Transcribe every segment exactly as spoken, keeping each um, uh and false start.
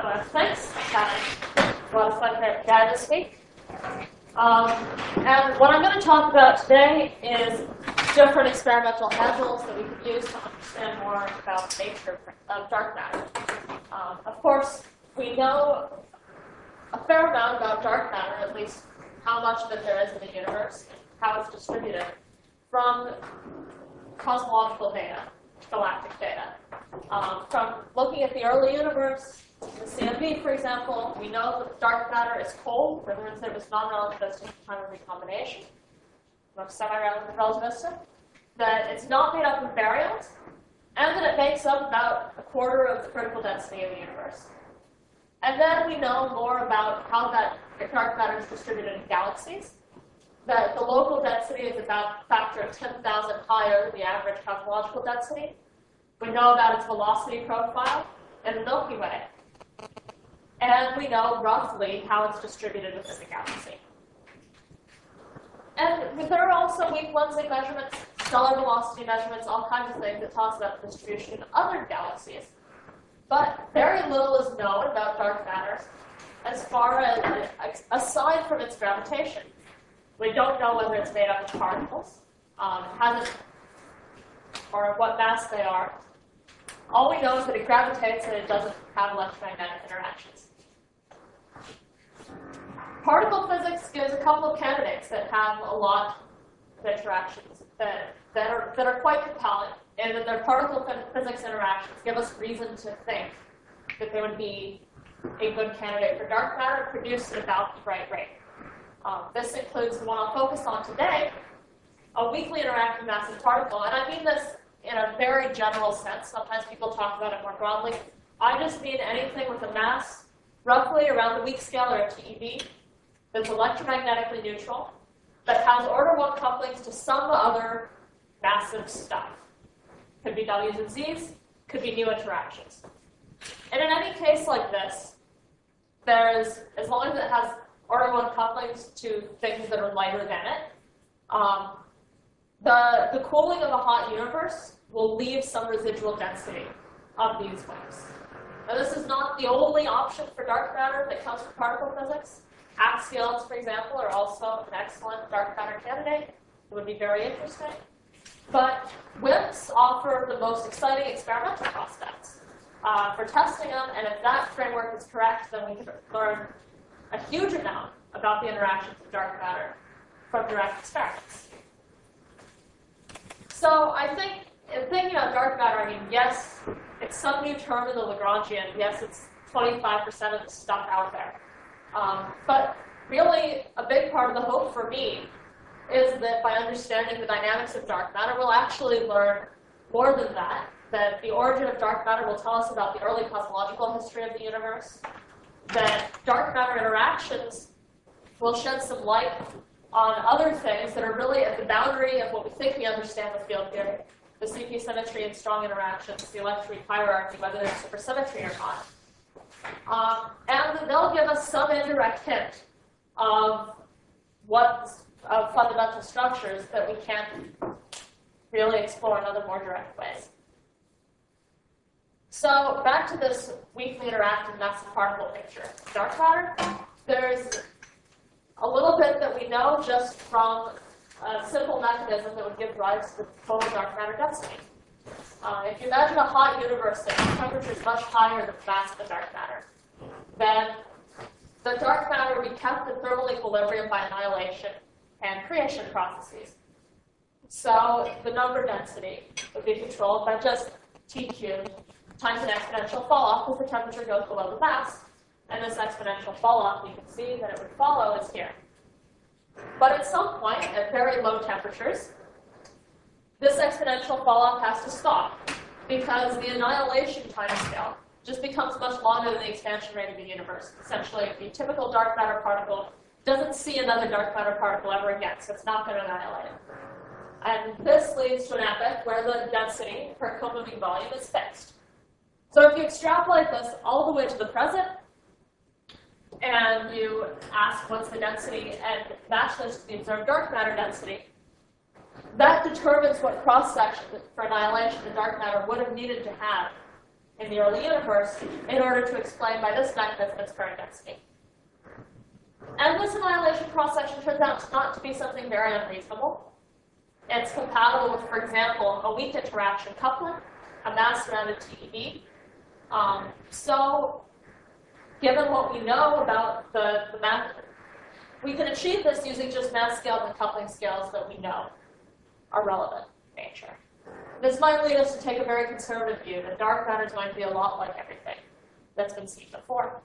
Uh, thanks. Had a lot of fun here at Guy this week. Um, and what I'm going to talk about today is different experimental handles that we could use to understand more about the nature of dark matter. Um, of course, we know a fair amount about dark matter, at least how much of it there is in the universe, how it's distributed, from cosmological data, galactic data. Um, from looking at the early universe, the C M B, for example, we know that dark matter is cold, in other words, it was non-relativistic at the time of recombination, semi-relativistic, that it's not made up of baryons, and that it makes up about a quarter of the critical density of the universe. And then we know more about how that dark matter is distributed in galaxies, that the local density is about a factor of ten thousand higher than the average cosmological density. We know about its velocity profile in the Milky Way. And we know roughly how it's distributed within the galaxy. And there are also weak lensing measurements, stellar velocity measurements, all kinds of things that tell us about the distribution in other galaxies. But very little is known about dark matter as far as, aside from its gravitation. We don't know whether it's made up of particles, um, has it, or what mass they are. All we know is that it gravitates and it doesn't have electromagnetic interactions. Particle physics gives a couple of candidates that have a lot of interactions that, that, are, that are quite compelling, and that their particle physics interactions give us reason to think that they would be a good candidate for dark matter produced at about the right rate. Um, this includes the one I'll focus on today, a weakly interacting massive particle. And I mean this in a very general sense. Sometimes people talk about it more broadly. I just mean anything with a mass roughly around the weak scalar of T E B that's electromagnetically neutral, that has order one couplings to some other massive stuff. Could be W's and Z's, could be new interactions. And in any case like this, there's, as long as it has order one couplings to things that are lighter than it, um, the, the cooling of a hot universe will leave some residual density of these waves. Now, this is not the only option for dark matter that comes from particle physics. Axions, for example, are also an excellent dark matter candidate. It would be very interesting. But WIMPs offer the most exciting experimental prospects uh, for testing them, and if that framework is correct, then we can learn a huge amount about the interactions of dark matter from direct experiments. So I think, in thinking about dark matter, I mean, yes, it's some new term in the Lagrangian. Yes, it's twenty-five percent of the stuff out there. Um, but really, a big part of the hope for me is that by understanding the dynamics of dark matter, we'll actually learn more than that, that the origin of dark matter will tell us about the early cosmological history of the universe, that dark matter interactions will shed some light on other things that are really at the boundary of what we think we understand with field theory, the C P symmetry and strong interactions, the electric hierarchy, whether there's supersymmetry or not. Um, and they'll give us some indirect hint of what of fundamental structures that we can't really explore in other more direct ways. So back to this weakly interacting massive particle picture. Dark matter, there's a little bit that we know just from a simple mechanism that would give rise to the total dark matter density. Uh, if you imagine a hot universe that the temperature is much higher than the mass of the dark matter, then the dark matter would be kept in thermal equilibrium by annihilation and creation processes. So the number density would be controlled by just T cubed times an exponential fall-off as the temperature goes below the mass. And this exponential fall-off, you can see that it would follow is here. But at some point, at very low temperatures, this exponential fall-off has to stop because the annihilation timescale just becomes much longer than the expansion rate of the universe. Essentially, the typical dark matter particle doesn't see another dark matter particle ever again, so it's not going to annihilate it. And this leads to an epoch where the density per co-moving volume is fixed. So if you extrapolate this all the way to the present, and you ask what's the density and match this to the observed dark matter density, that determines what cross-section for annihilation the dark matter would have needed to have in the early universe in order to explain by this mechanism its current density. And this annihilation cross-section turns out not to be something very unreasonable. It's compatible with, for example, a weak interaction coupling, a mass-surrounded T E B. Um, so, given what we know about the, the mass, we can achieve this using just mass scales and coupling scales that we know are relevant in nature. This might lead us to take a very conservative view that dark matter is going to be a lot like everything that's been seen before.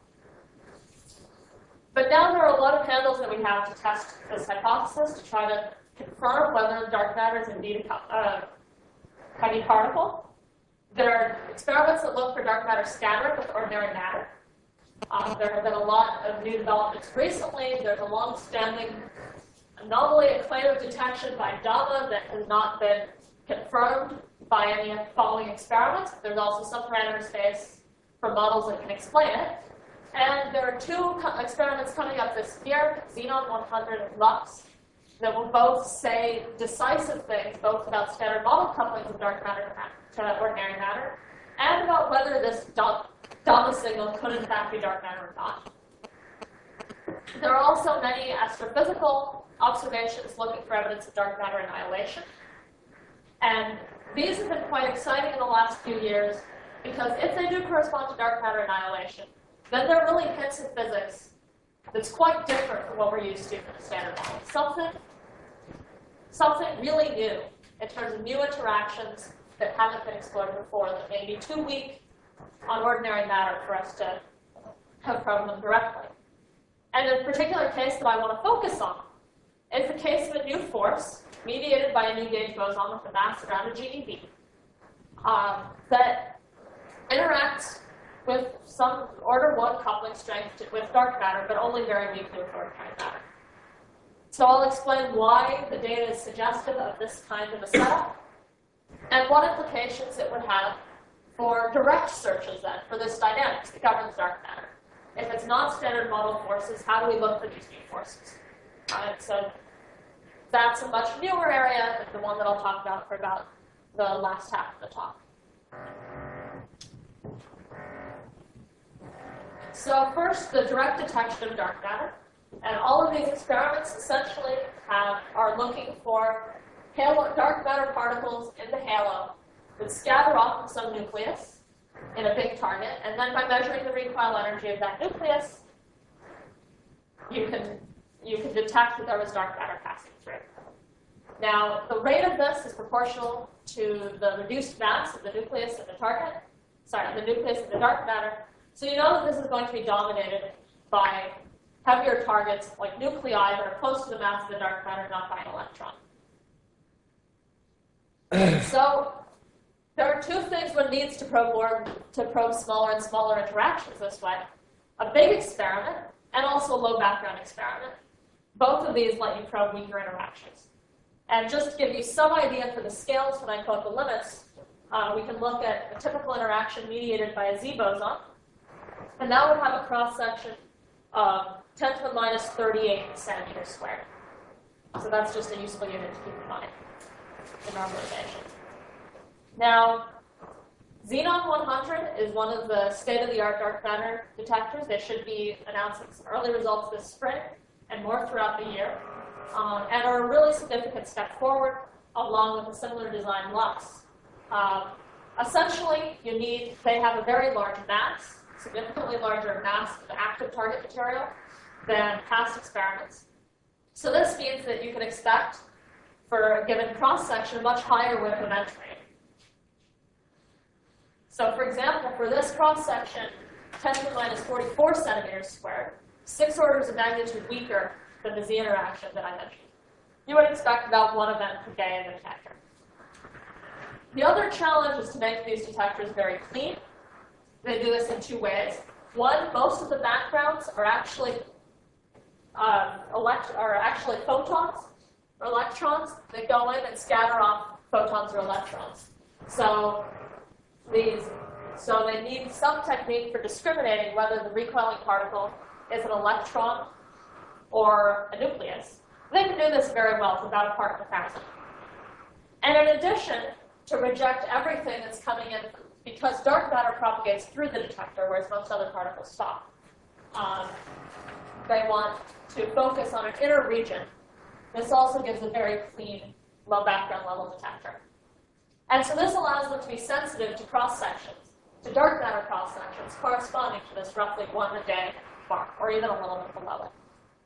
But now there are a lot of handles that we have to test this hypothesis to try to confirm whether dark matter is indeed a uh, heavy particle. There are experiments that look for dark matter scattering with ordinary matter. Um, there have been a lot of new developments recently. There's a long-standing anomaly at claim of detection by DAMA that has not been confirmed by any following experiments. There's also some parameter space for models that can explain it. And there are two experiments coming up this year, Xenon one hundred and LUX, that will both say decisive things, both about standard model couplings of dark matter to ordinary matter, and about whether this DAMA signal could in fact be dark matter or not. There are also many astrophysical observations looking for evidence of dark matter annihilation. And these have been quite exciting in the last few years, because if they do correspond to dark matter annihilation, then they're really hints of physics that's quite different from what we're used to from the standard model. Something, something really new in terms of new interactions that haven't been explored before that may be too weak on ordinary matter for us to confirm them directly. And the particular case that I want to focus on is the case of a new force mediated by a new gauge boson with a mass around a G E B um, that interacts with some order one coupling strength to, with dark matter, but only very weakly with ordinary matter. So I'll explain why the data is suggestive of this kind of a setup, and what implications it would have for direct searches then for this dynamics that governs dark matter. If it's not standard model forces, how do we look for these new forces? Uh, so that's a much newer area than the one that I'll talk about for about the last half of the talk. So first, the direct detection of dark matter. And all of these experiments essentially have, are looking for halo, dark matter particles in the halo that scatter off of some nucleus in a big target. And then by measuring the recoil energy of that nucleus, you can, you can detect that there was dark matter passing through. Now, the rate of this is proportional to the reduced mass of the nucleus of the target, sorry, the nucleus of the dark matter. So you know that this is going to be dominated by heavier targets like nuclei that are close to the mass of the dark matter, not by an electron. So there are two things one needs to probe more, to probe smaller and smaller interactions this way. A big experiment and also a low background experiment. Both of these let you probe weaker interactions. And just to give you some idea for the scales when I quote the limits, uh, we can look at a typical interaction mediated by a Z boson. And that would have a cross-section of ten to the minus thirty-eight centimeters squared. So that's just a useful unit to keep in mind in normalization. Now, Xenon one hundred is one of the state-of-the-art dark matter detectors. They should be announcing some early results this spring and more throughout the year, um, and are a really significant step forward along with a similar design LUX. Um, essentially, you need, they have a very large mass, significantly larger mass of active target material than past experiments. So this means that you can expect, for a given cross-section, a much higher width of entry. So for example, for this cross-section, ten to the minus forty-four centimeters squared, six orders of magnitude weaker than the Z interaction that I mentioned. You would expect about one event per day in the detector. The other challenge is to make these detectors very clean. They do this in two ways. One, most of the backgrounds are actually uh, elect are actually photons or electrons that go in and scatter off photons or electrons. So these, so they need some technique for discriminating whether the recoiling particle is an electron or a nucleus. They can do this very well. It's about a part per thousand. And in addition, to reject everything that's coming in because dark matter propagates through the detector, whereas most other particles stop. Um, they want to focus on an inner region. This also gives a very clean, low background level detector. And so this allows them to be sensitive to cross-sections, to dark matter cross-sections corresponding to this roughly one a day mark, or even a little bit below it.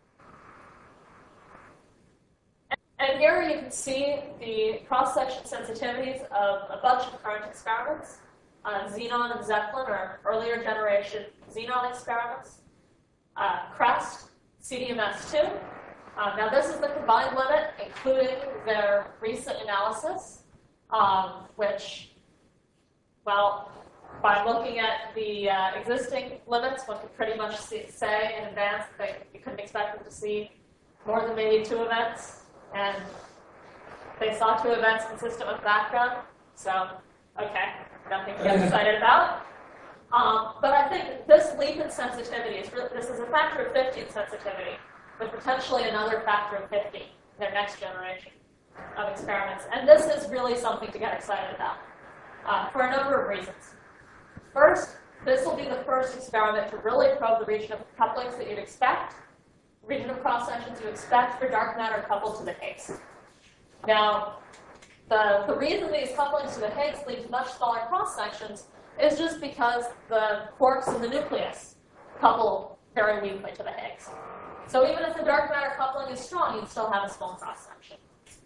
And here you can see the cross-section sensitivities of a bunch of current experiments. Uh, Xenon and Zeppelin are earlier generation Xenon experiments. Uh, CREST, C D M S two. Uh, now this is the combined limit, including their recent analysis, um, which, well, by looking at the uh, existing limits, one could pretty much see, say in advance that you couldn't expect them to see more than maybe two events. And they saw two events consistent with background, so, okay, nothing to get excited about. Um, but I think this leap in sensitivity, is really, this is a factor of fifty in sensitivity, with potentially another factor of fifty in their next generation of experiments. And this is really something to get excited about, uh, for a number of reasons. First, this will be the first experiment to really probe the region of couplings that you'd expect, region of cross-sections you expect for dark matter coupled to the Higgs. Now, the, the reason these couplings to the Higgs lead to much smaller cross-sections is just because the quarks in the nucleus couple very weakly to the Higgs. So even if the dark matter coupling is strong, you'd still have a small cross-section.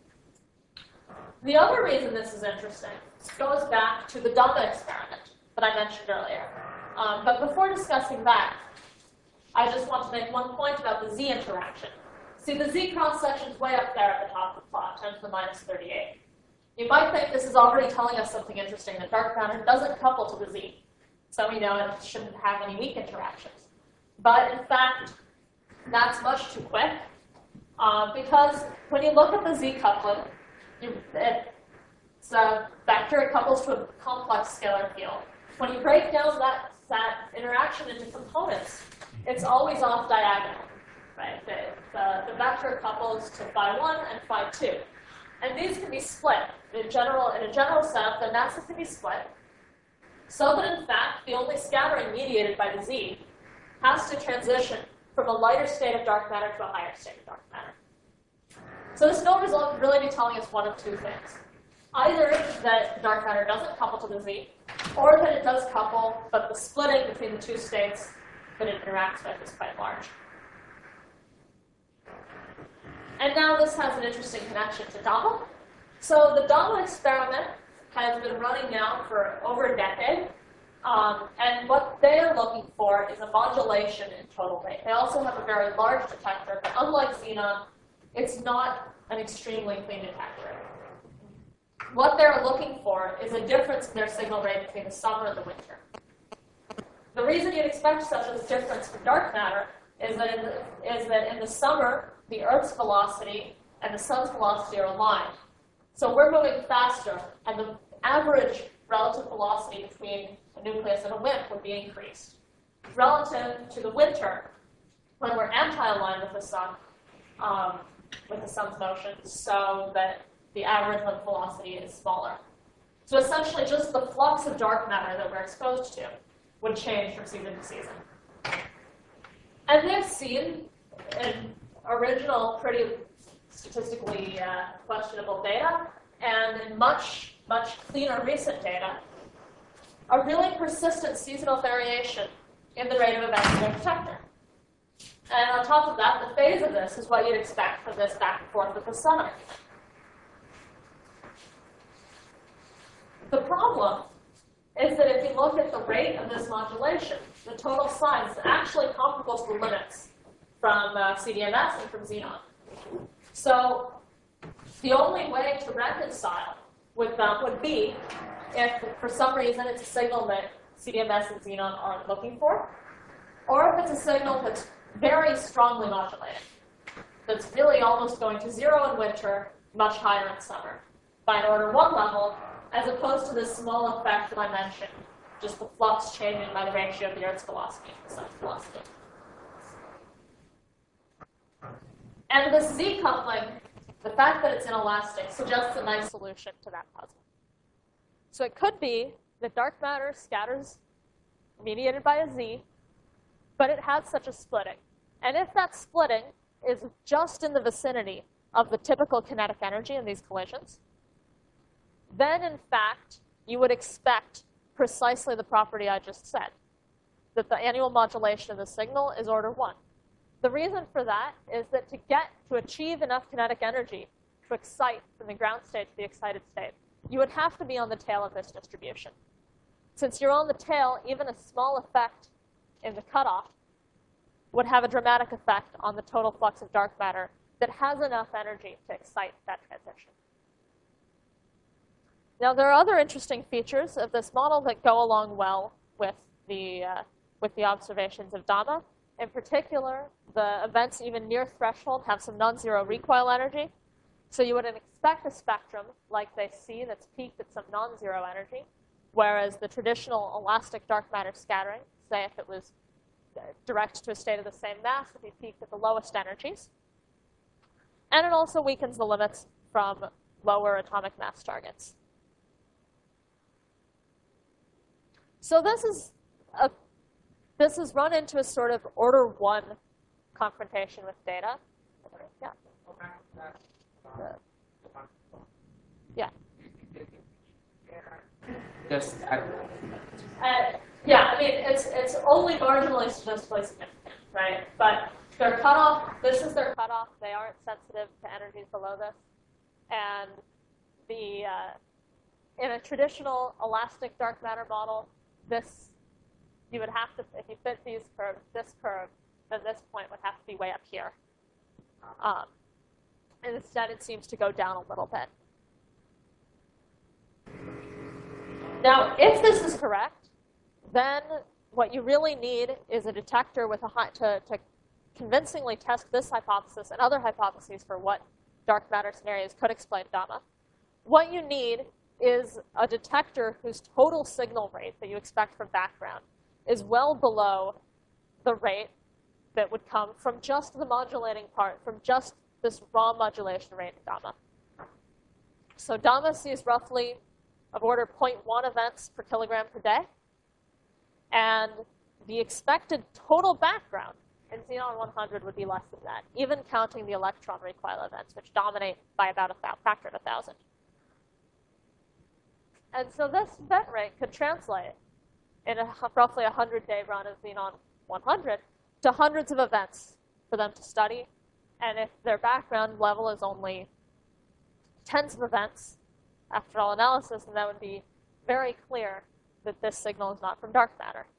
The other reason this is interesting goes back to the DAMA experiment that I mentioned earlier. Um, but before discussing that, I just want to make one point about the Z interaction. See, the Z cross-section is way up there at the top of the plot, ten to the minus thirty-eight. You might think this is already telling us something interesting, that dark matter doesn't couple to the Z. So we know it shouldn't have any weak interactions. But in fact, that's much too quick, uh, because when you look at the Z coupling, you, it, it's a vector, it couples to a complex scalar field. When you break down that, that interaction into components, it's always off diagonal, right? The, the, the vector couples to phi one and phi two. And these can be split. In, general, in a general setup, the masses can be split, so that in fact, the only scattering mediated by the Z has to transition from a lighter state of dark matter to a higher state of dark matter. So this no result could really be telling us one of two things. Either that dark matter doesn't couple to the Z, or that it does couple, but the splitting between the two states that it interacts with is quite large. And now this has an interesting connection to DAMA. So the DAMA experiment has been running now for over a decade. Um, and what they're looking for is a modulation in total rate. They also have a very large detector, but unlike Xenon, it's not an extremely clean detector. What they're looking for is a difference in their signal rate between the summer and the winter. The reason you'd expect such a difference for dark matter is that in the, is that in the summer, the Earth's velocity and the sun's velocity are aligned. So we're moving faster, and the average relative velocity between a nucleus and a WIMP would be increased. Relative to the winter, when we're anti-aligned with the sun, um, with the sun's motion, so that the average WIMP velocity is smaller. So essentially, just the flux of dark matter that we're exposed to would change from season to season. And they've seen in original, pretty statistically uh, questionable data, and in much, much cleaner recent data, a really persistent seasonal variation in the rate of events in their detector. And on top of that, the phase of this is what you'd expect from this back and forth with the sun. The problem is that if you look at the rate of this modulation, the total size is actually comparable to the limits from uh, C D M S and from Xenon. So the only way to reconcile with them would be if, for some reason, it's a signal that C D M S and Xenon aren't looking for, or if it's a signal that's very strongly modulated, that's really almost going to zero in winter, much higher in summer, by an order one level, as opposed to this small effect that I mentioned, just the flux changing by the ratio of the Earth's velocity to the sun's velocity. And this Z coupling, the fact that it's inelastic, suggests a nice solution to that puzzle. So it could be that dark matter scatters mediated by a Z, but it has such a splitting. And if that splitting is just in the vicinity of the typical kinetic energy in these collisions, then in fact, you would expect precisely the property I just said, that the annual modulation of the signal is order one. The reason for that is that to get, to achieve enough kinetic energy to excite from the ground state to the excited state, you would have to be on the tail of this distribution. Since you're on the tail, even a small effect in the cutoff would have a dramatic effect on the total flux of dark matter that has enough energy to excite that transition. Now, there are other interesting features of this model that go along well with the, uh, with the observations of Dama. In particular, the events even near threshold have some non-zero recoil energy. So you would expect a spectrum like they see that's peaked at some non-zero energy, whereas the traditional elastic dark matter scattering, say if it was direct to a state of the same mass, would be peaked at the lowest energies. And it also weakens the limits from lower atomic mass targets. So this is a, this is run into a sort of order one confrontation with data. Yeah. Uh, yeah. Just I, uh, yeah, I mean, it's it's only marginally statistically significant, right? But their cutoff, this is their cutoff. They aren't sensitive to energies below this. And the uh, in a traditional elastic dark matter model, this, you would have to, if you fit these curves, this curve, then this point would have to be way up here. Um, and instead, it seems to go down a little bit. Now, if this is correct, then what you really need is a detector with a high, to, to convincingly test this hypothesis and other hypotheses for what dark matter scenarios could explain Dama. What you need is a detector whose total signal rate that you expect from background is well below the rate that would come from just the modulating part, from just this raw modulation rate in Dama. So Dama sees roughly of order zero point one events per kilogram per day. And the expected total background in Xenon one hundred would be less than that, even counting the electron recoil events, which dominate by about a factor of one thousand. And so this event rate could translate in a roughly one hundred day run of Xenon one hundred to hundreds of events for them to study. And if their background level is only tens of events after all analysis, then that would be very clear that this signal is not from dark matter.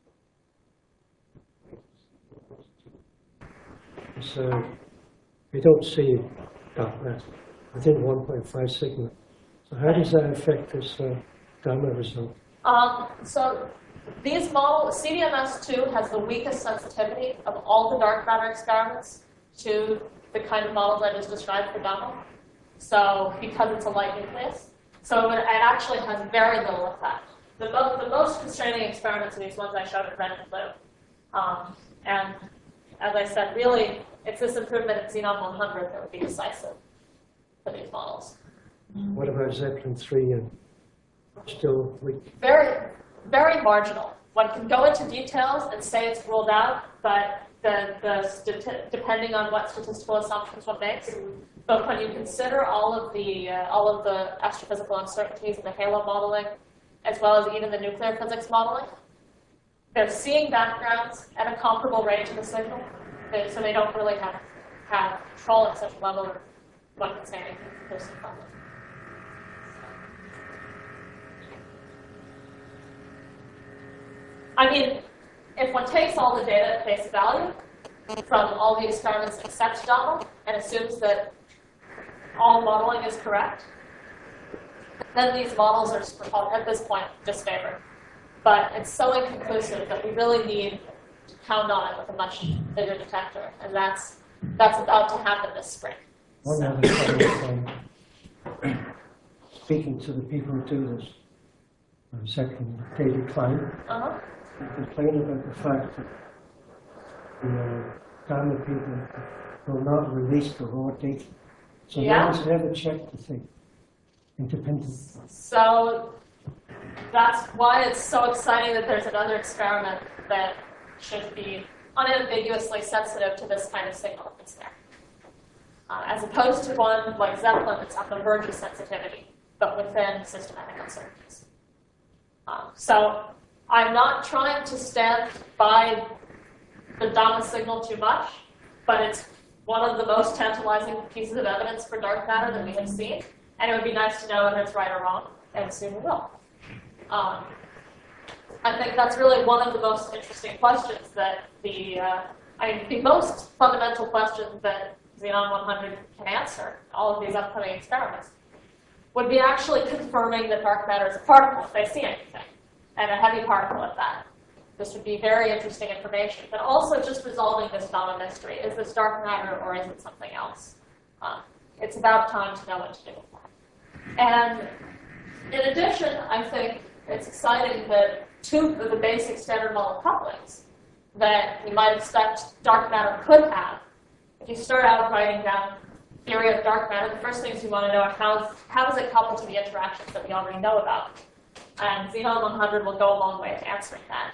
So we don't see dark matter within one point five sigma. So how does that affect this uh, Dama result? Um, so these models, C D M S two has the weakest sensitivity of all the dark matter experiments to the kind of models I just described for Dama. So because it's a light nucleus. So it, it actually has very little effect. The, mo the most constraining experiments are these ones I showed in red and blue. Um, and as I said, really, it's this improvement in Xenon one hundred that would be decisive for these models. What about Zeppelin three and still weak? Very, very marginal. One can go into details and say it's ruled out, but the, the depending on what statistical assumptions one makes. But when you consider all of the uh, all of the astrophysical uncertainties in the halo modeling, as well as even the nuclear physics modeling, they're seeing backgrounds at a comparable rate to the signal, so they don't really have have control at such a level that one can say anything conclusive from it. I mean, if one takes all the data at face value from all the experiments except Dama and assumes that all modeling is correct, then these models are, at this point, disfavored. But it's so inconclusive that we really need to count on it with a much bigger detector, and that's that's about to happen this spring. One So. other comment, um, speaking to the people who do this uh, Zeppelin daily climb, Uh-huh. they complain about the fact that the uh, Dama people will not release the raw data. So Yeah. no one's ever checked the thing independently. So That's why it's so exciting that there's another experiment that should be unambiguously sensitive to this kind of signal if it's there. Uh, as opposed to one like Zeppelin that's on the verge of sensitivity, but within systematic uncertainties. Um, so I'm not trying to stand by the Dama signal too much, but it's one of the most tantalizing pieces of evidence for dark matter that we have seen, and it would be nice to know whether it's right or wrong, and soon we will. Um, I think that's really one of the most interesting questions that the, uh, I mean, the most fundamental question that Xenon one hundred can answer, all of these upcoming experiments, would be actually confirming that dark matter is a particle if they see anything, and a heavy particle at that. This would be very interesting information, but also just resolving this Dama mystery. Is this dark matter or is it something else? Uh, it's about time to know what to do with that. And in addition, I think it's exciting that two of the basic standard model couplings that you might expect dark matter could have, if you start out writing down theory of dark matter, the first things you want to know are how, how does it couple to the interactions that we already know about? And Xenon one hundred will go a long way to answering that.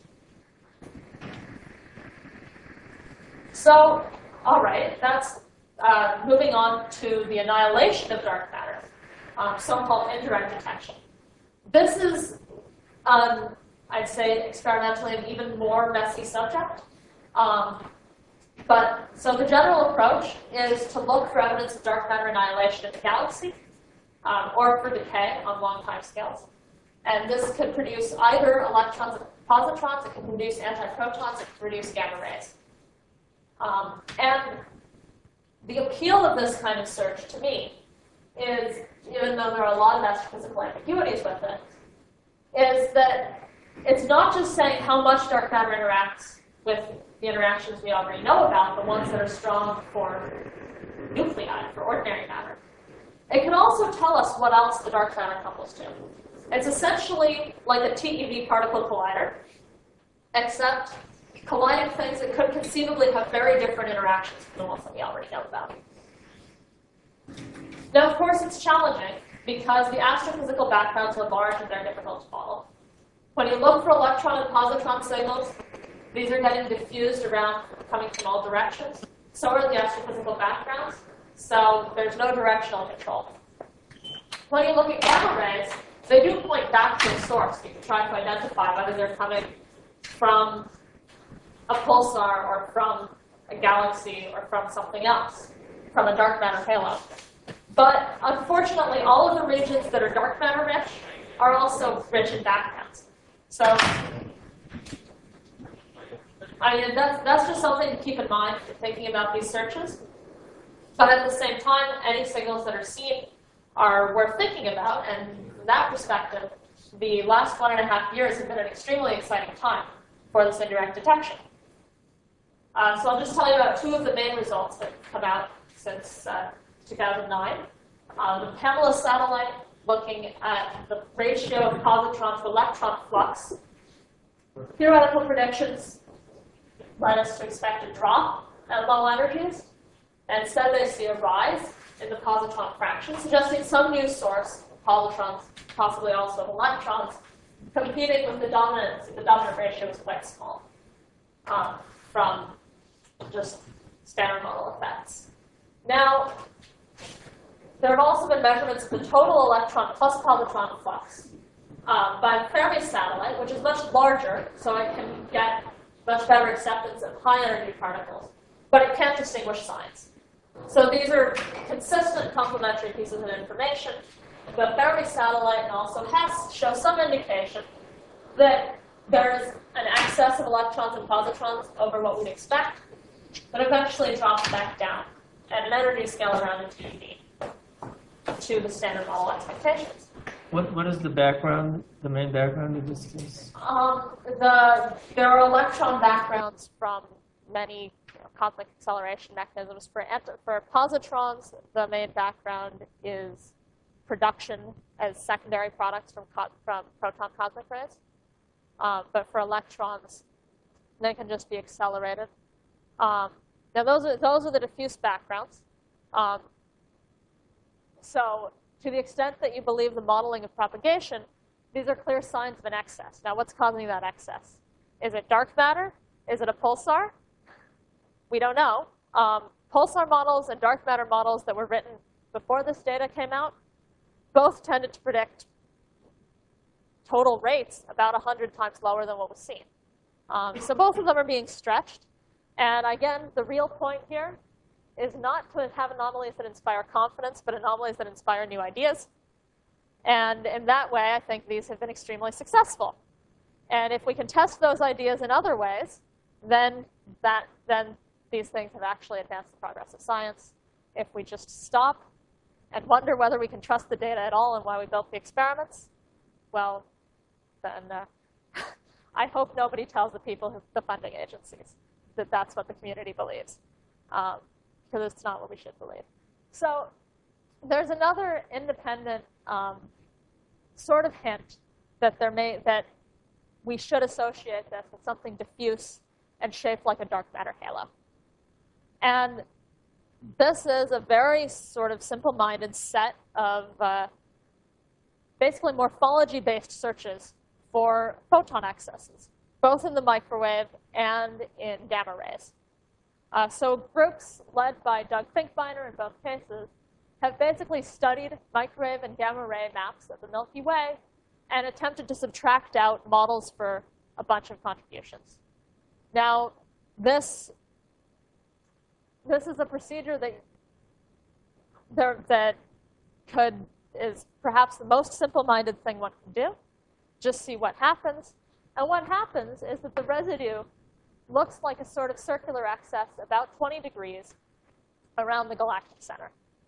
So, all right, that's uh, moving on to the annihilation of dark matter, um, so-called indirect detection. This is, um, I'd say, experimentally an even more messy subject. Um, but so the general approach is to look for evidence of dark matter annihilation in the galaxy, um, or for decay on long time scales. And this could produce either electrons and positrons, it can produce antiprotons, it can produce gamma rays. Um, and the appeal of this kind of search to me is, even though there are a lot of astrophysical ambiguities with it, is that it's not just saying how much dark matter interacts with the interactions we already know about, the ones that are strong for nuclei, for ordinary matter. It can also tell us what else the dark matter couples to. It's essentially like a T E V particle collider, except colliding things that could conceivably have very different interactions from the ones that we already know about. Now, of course, it's challenging because the astrophysical backgrounds are large and they're difficult to model. When you look for electron and positron signals, these are getting diffused around, coming from all directions. So are the astrophysical backgrounds, so there's no directional control. When you look at gamma rays, they do point back to a source. You can try to identify whether they're coming from a pulsar or from a galaxy or from something else, from a dark matter halo. But unfortunately, all of the regions that are dark matter rich are also rich in backgrounds. So, I mean, that's, that's just something to keep in mind when thinking about these searches. But at the same time, any signals that are seen are worth thinking about, and from that perspective, the last one and a half years have been an extremely exciting time for this indirect detection. Uh, so I'll just tell you about two of the main results that have come out since uh, two thousand nine. Uh, the Pamela satellite looking at the ratio of positron to electron flux. Theoretical predictions led us to expect a drop at low energies. And instead they see a rise in the positron fraction, suggesting some new source of positrons, possibly also of electrons, competing with the dominance. The dominant ratio is quite small um, from just standard model effects. Now, there have also been measurements of the total electron plus positron flux um, by the Fermi satellite, which is much larger, so it can get much better acceptance of high energy particles, but it can't distinguish signs. So these are consistent complementary pieces of information. The Fermi satellite also has shows some indication that there is an excess of electrons and positrons over what we'd expect, but eventually drops back down at an energy scale around a T E V to the standard model expectations. What what is the background, the main background of this case? Um, the there are electron backgrounds from many you know, cosmic acceleration mechanisms. For for positrons, the main background is production as secondary products from from proton cosmic rays. Um, but for electrons, they can just be accelerated. Um, now those are those are the diffuse backgrounds. Um, so to the extent that you believe the modeling of propagation, these are clear signs of an excess. Now, what's causing that excess? Is it dark matter? Is it a pulsar? We don't know. Um, pulsar models and dark matter models that were written before this data came out both tended to predict total rates about one hundred times lower than what was seen. Um, so both of them are being stretched. And again, the real point here is not to have anomalies that inspire confidence, but anomalies that inspire new ideas. And in that way, I think these have been extremely successful. And if we can test those ideas in other ways, then, that, then these things have actually advanced the progress of science. If we just stop and wonder whether we can trust the data at all and why we built the experiments, well, then uh, I hope nobody tells the people, who, the funding agencies, that that's what the community believes, um, because it's not what we should believe. So there's another independent um, sort of hint that there may that we should associate this with something diffuse and shaped like a dark matter halo. And this is a very sort of simple-minded set of uh, basically morphology-based searches for photon excesses, both in the microwave and in gamma rays. Uh, so groups led by Doug Finkbeiner in both cases have basically studied microwave and gamma ray maps of the Milky Way and attempted to subtract out models for a bunch of contributions. Now, this, this is a procedure that, there, that could, is perhaps the most simple-minded thing one can do. Just see what happens. And what happens is that the residue looks like a sort of circular excess about twenty degrees around the galactic center.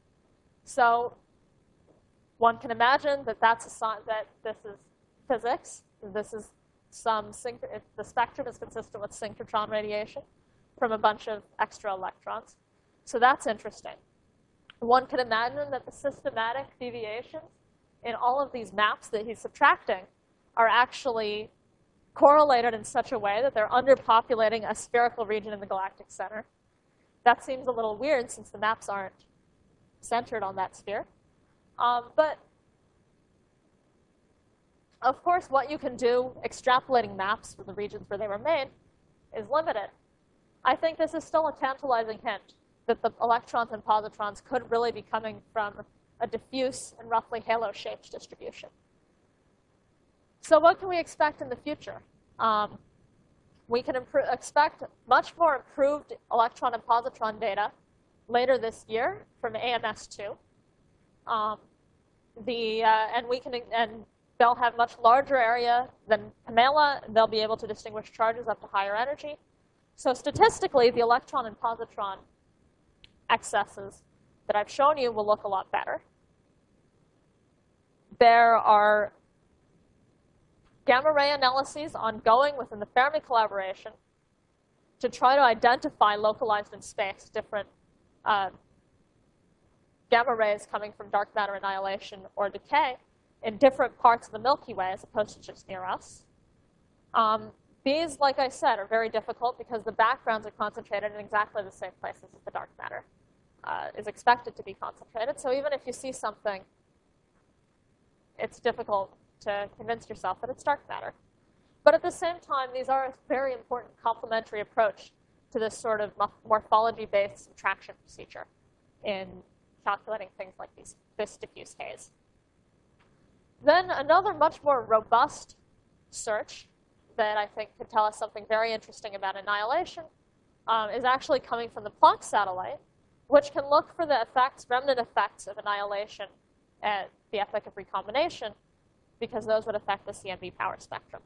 So one can imagine that that's a sign that this is physics. This is some the spectrum is consistent with synchrotron radiation from a bunch of extra electrons. So that's interesting. One can imagine that the systematic deviations in all of these maps that he's subtracting are actually correlated in such a way that they're underpopulating a spherical region in the galactic center. That seems a little weird since the maps aren't centered on that sphere. Um, but of course, what you can do extrapolating maps for the regions where they were made is limited. I think this is still a tantalizing hint that the electrons and positrons could really be coming from a diffuse and roughly halo-shaped distribution. So what can we expect in the future? Um, we can expect much more improved electron and positron data later this year from A M S two. Um, the, uh, and, we can, and they'll have much larger area than Pamela. And they'll be able to distinguish charges up to higher energy. So statistically, the electron and positron excesses that I've shown you will look a lot better. There are gamma ray analyses ongoing within the Fermi collaboration to try to identify localized in space different uh, gamma rays coming from dark matter annihilation or decay in different parts of the Milky Way as opposed to just near us. Um, these, like I said, are very difficult because the backgrounds are concentrated in exactly the same places as the dark matter uh, is expected to be concentrated. So even if you see something, it's difficult to convince yourself that it's dark matter. But at the same time, these are a very important complementary approach to this sort of morphology-based subtraction procedure in calculating things like these, this diffuse haze. Then another much more robust search that I think could tell us something very interesting about annihilation um, is actually coming from the Planck satellite, which can look for the effects, remnant effects of annihilation at the epoch of recombination, because those would affect the C M B power spectrum.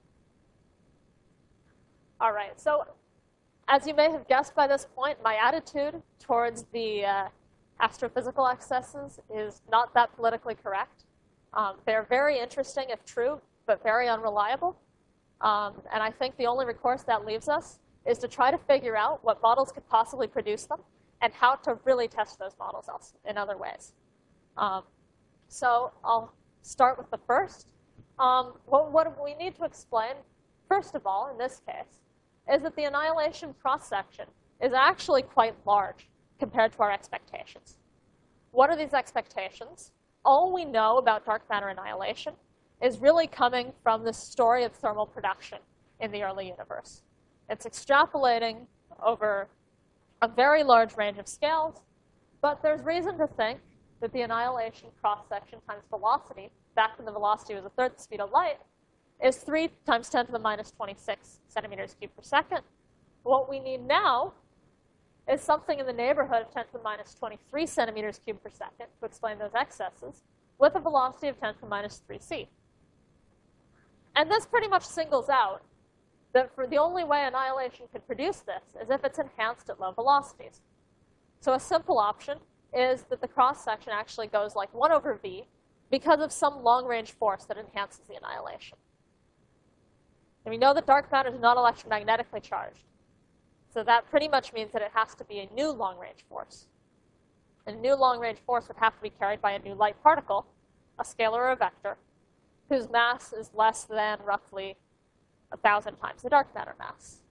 All right, so as you may have guessed by this point, my attitude towards the uh, astrophysical excesses is not that politically correct. Um, they're very interesting if true, but very unreliable. Um, and I think the only recourse that leaves us is to try to figure out what models could possibly produce them and how to really test those models else in other ways. Um, so I'll start with the first. Um, what, what we need to explain, first of all, in this case, is that the annihilation cross-section is actually quite large compared to our expectations. What are these expectations? All we know about dark matter annihilation is really coming from the story of thermal production in the early universe. It's extrapolating over a very large range of scales, but there's reason to think that the annihilation cross-section times velocity, back when the velocity was a third the speed of light, is three times ten to the minus twenty-six centimeters cubed per second. What we need now is something in the neighborhood of ten to the minus twenty-three centimeters cubed per second to explain those excesses, with a velocity of ten to the minus three c. And this pretty much singles out that for the only way annihilation could produce this is if it's enhanced at low velocities. So a simple option is that the cross-section actually goes like one over v because of some long-range force that enhances the annihilation. And we know that dark matter is not electromagnetically charged. So that pretty much means that it has to be a new long-range force. And a new long-range force would have to be carried by a new light particle, a scalar or a vector, whose mass is less than roughly a thousand times the dark matter mass.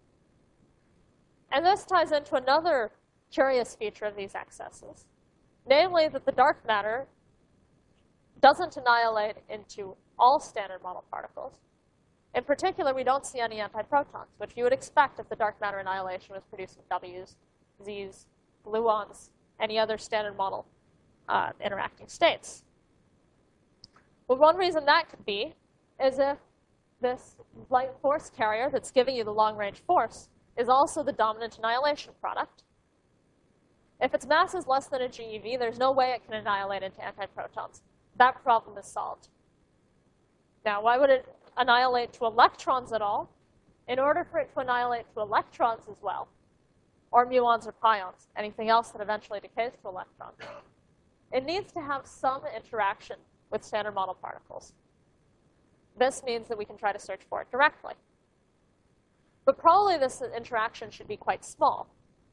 And this ties into another curious feature of these excesses, namely that the dark matter doesn't annihilate into all standard model particles. In particular, we don't see any antiprotons, which you would expect if the dark matter annihilation was producing W's, Z's, gluons, any other standard model uh, interacting states. Well, one reason that could be is if this light force carrier that's giving you the long-range force is also the dominant annihilation product. If its mass is less than a GeV, there's no way it can annihilate into antiprotons. That problem is solved. Now, why would it annihilate to electrons at all? In order for it to annihilate to electrons as well, or muons or pions, anything else that eventually decays to electrons, it needs to have some interaction with standard model particles. This means that we can try to search for it directly. But probably this interaction should be quite small.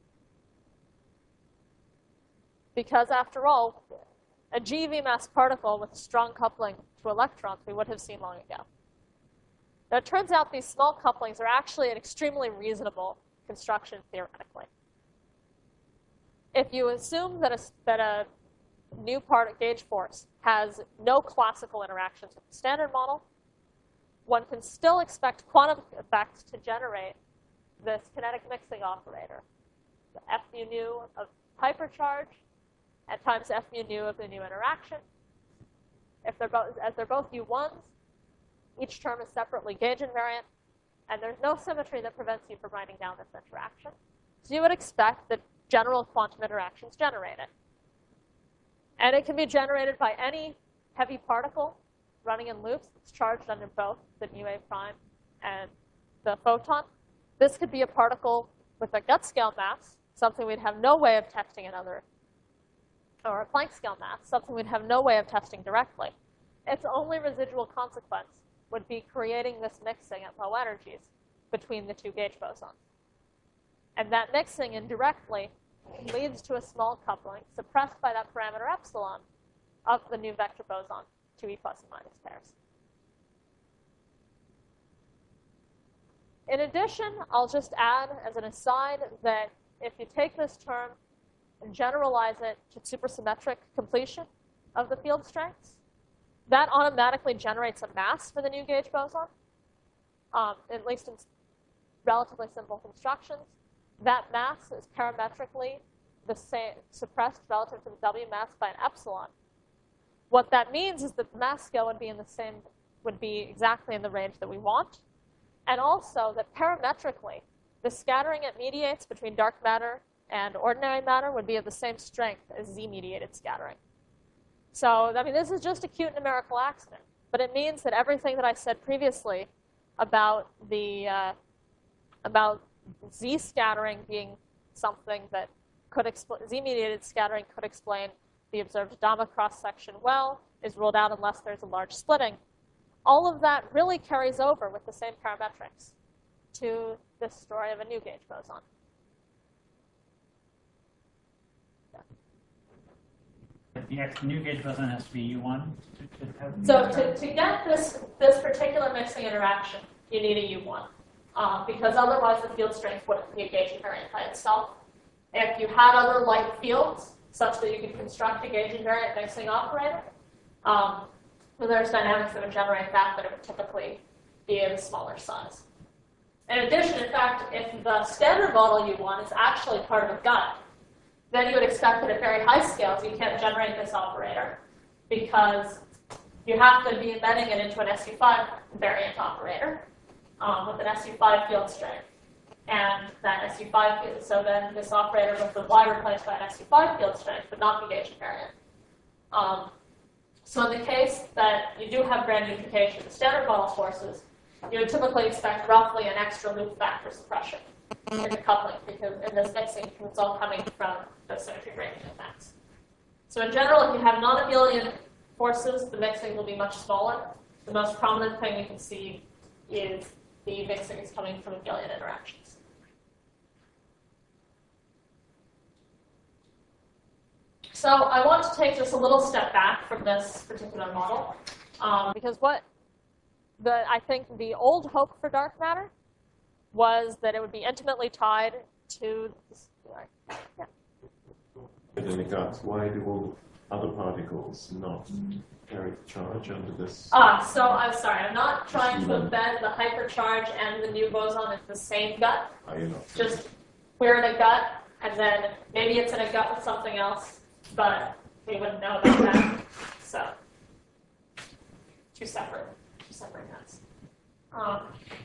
Because after all, a GeV mass particle with a strong coupling to electrons we would have seen long ago. Now, it turns out these small couplings are actually an extremely reasonable construction theoretically. If you assume that a, that a new part gauge force has no classical interactions with the standard model, one can still expect quantum effects to generate this kinetic mixing operator, the F mu nu of hypercharge at times F mu nu of the new interaction. If they're both, as they're both U ones, each term is separately gauge invariant, and there's no symmetry that prevents you from writing down this interaction. So you would expect that general quantum interactions generate it. And it can be generated by any heavy particle running in loops that's charged under both the mu A prime and the photon. This could be a particle with a gut scale mass, something we'd have no way of testing in other, or a Planck scale mass, something we'd have no way of testing directly. Its only residual consequence would be creating this mixing at low energies between the two gauge bosons. And that mixing indirectly leads to a small coupling suppressed by that parameter epsilon of the new vector boson, two e plus and minus pairs. In addition, I'll just add as an aside that if you take this term and generalize it to supersymmetric completion of the field strengths, that automatically generates a mass for the new gauge boson, um, at least in relatively simple constructions. That mass is parametrically the same, suppressed relative to the W mass by an epsilon. What that means is that the mass scale would be in the same, would be exactly in the range that we want, and also that parametrically, the scattering it mediates between dark matter and ordinary matter would be of the same strength as Z-mediated scattering. So, I mean, this is just a cute numerical accident, but it means that everything that I said previously about the uh, about Z scattering being something that could explain, Z-mediated scattering could explain the observed Adama cross-section well, is ruled out unless there's a large splitting. All of that really carries over with the same parametrics to this story of a new gauge boson. The X new gauge boson has to be U one. To, to have So to, to get this, this particular mixing interaction, you need a U one. Uh, because otherwise the field strength wouldn't be a gauge invariant by itself. If you had other light fields, such that you could construct a gauge invariant mixing operator, um, but there's dynamics that would generate that that would typically be of a smaller size. In addition, in fact, if the standard model you want is actually part of a gut, then you would expect that at very high scales you can't generate this operator because you have to be embedding it into an S U five variant operator um, with an S U five field strength. And that S U five field, so then this operator with the Y replaced by an S U five field strength would not be gauge invariant. Um, so in the case that you do have grand unification of the standard model forces, you would typically expect roughly an extra loop factor suppression in the coupling because in this mixing, because it's all coming from the symmetry gradient effects. So in general, if you have non-abelian forces, the mixing will be much smaller. The most prominent thing you can see is the mixing is coming from abelian interactions. So I want to take just a little step back from this particular model um, because what the I think the old hope for dark matter was that it would be intimately tied to. Sorry, yeah. In the guts, why do all other particles not carry the charge under this? Ah, so I'm sorry, I'm not trying to embed the hypercharge and the new boson into the same gut. Are you not? Just we're in a gut, and then maybe it's in a gut with something else, but we wouldn't know about that. So two separate, two separate guts. Um,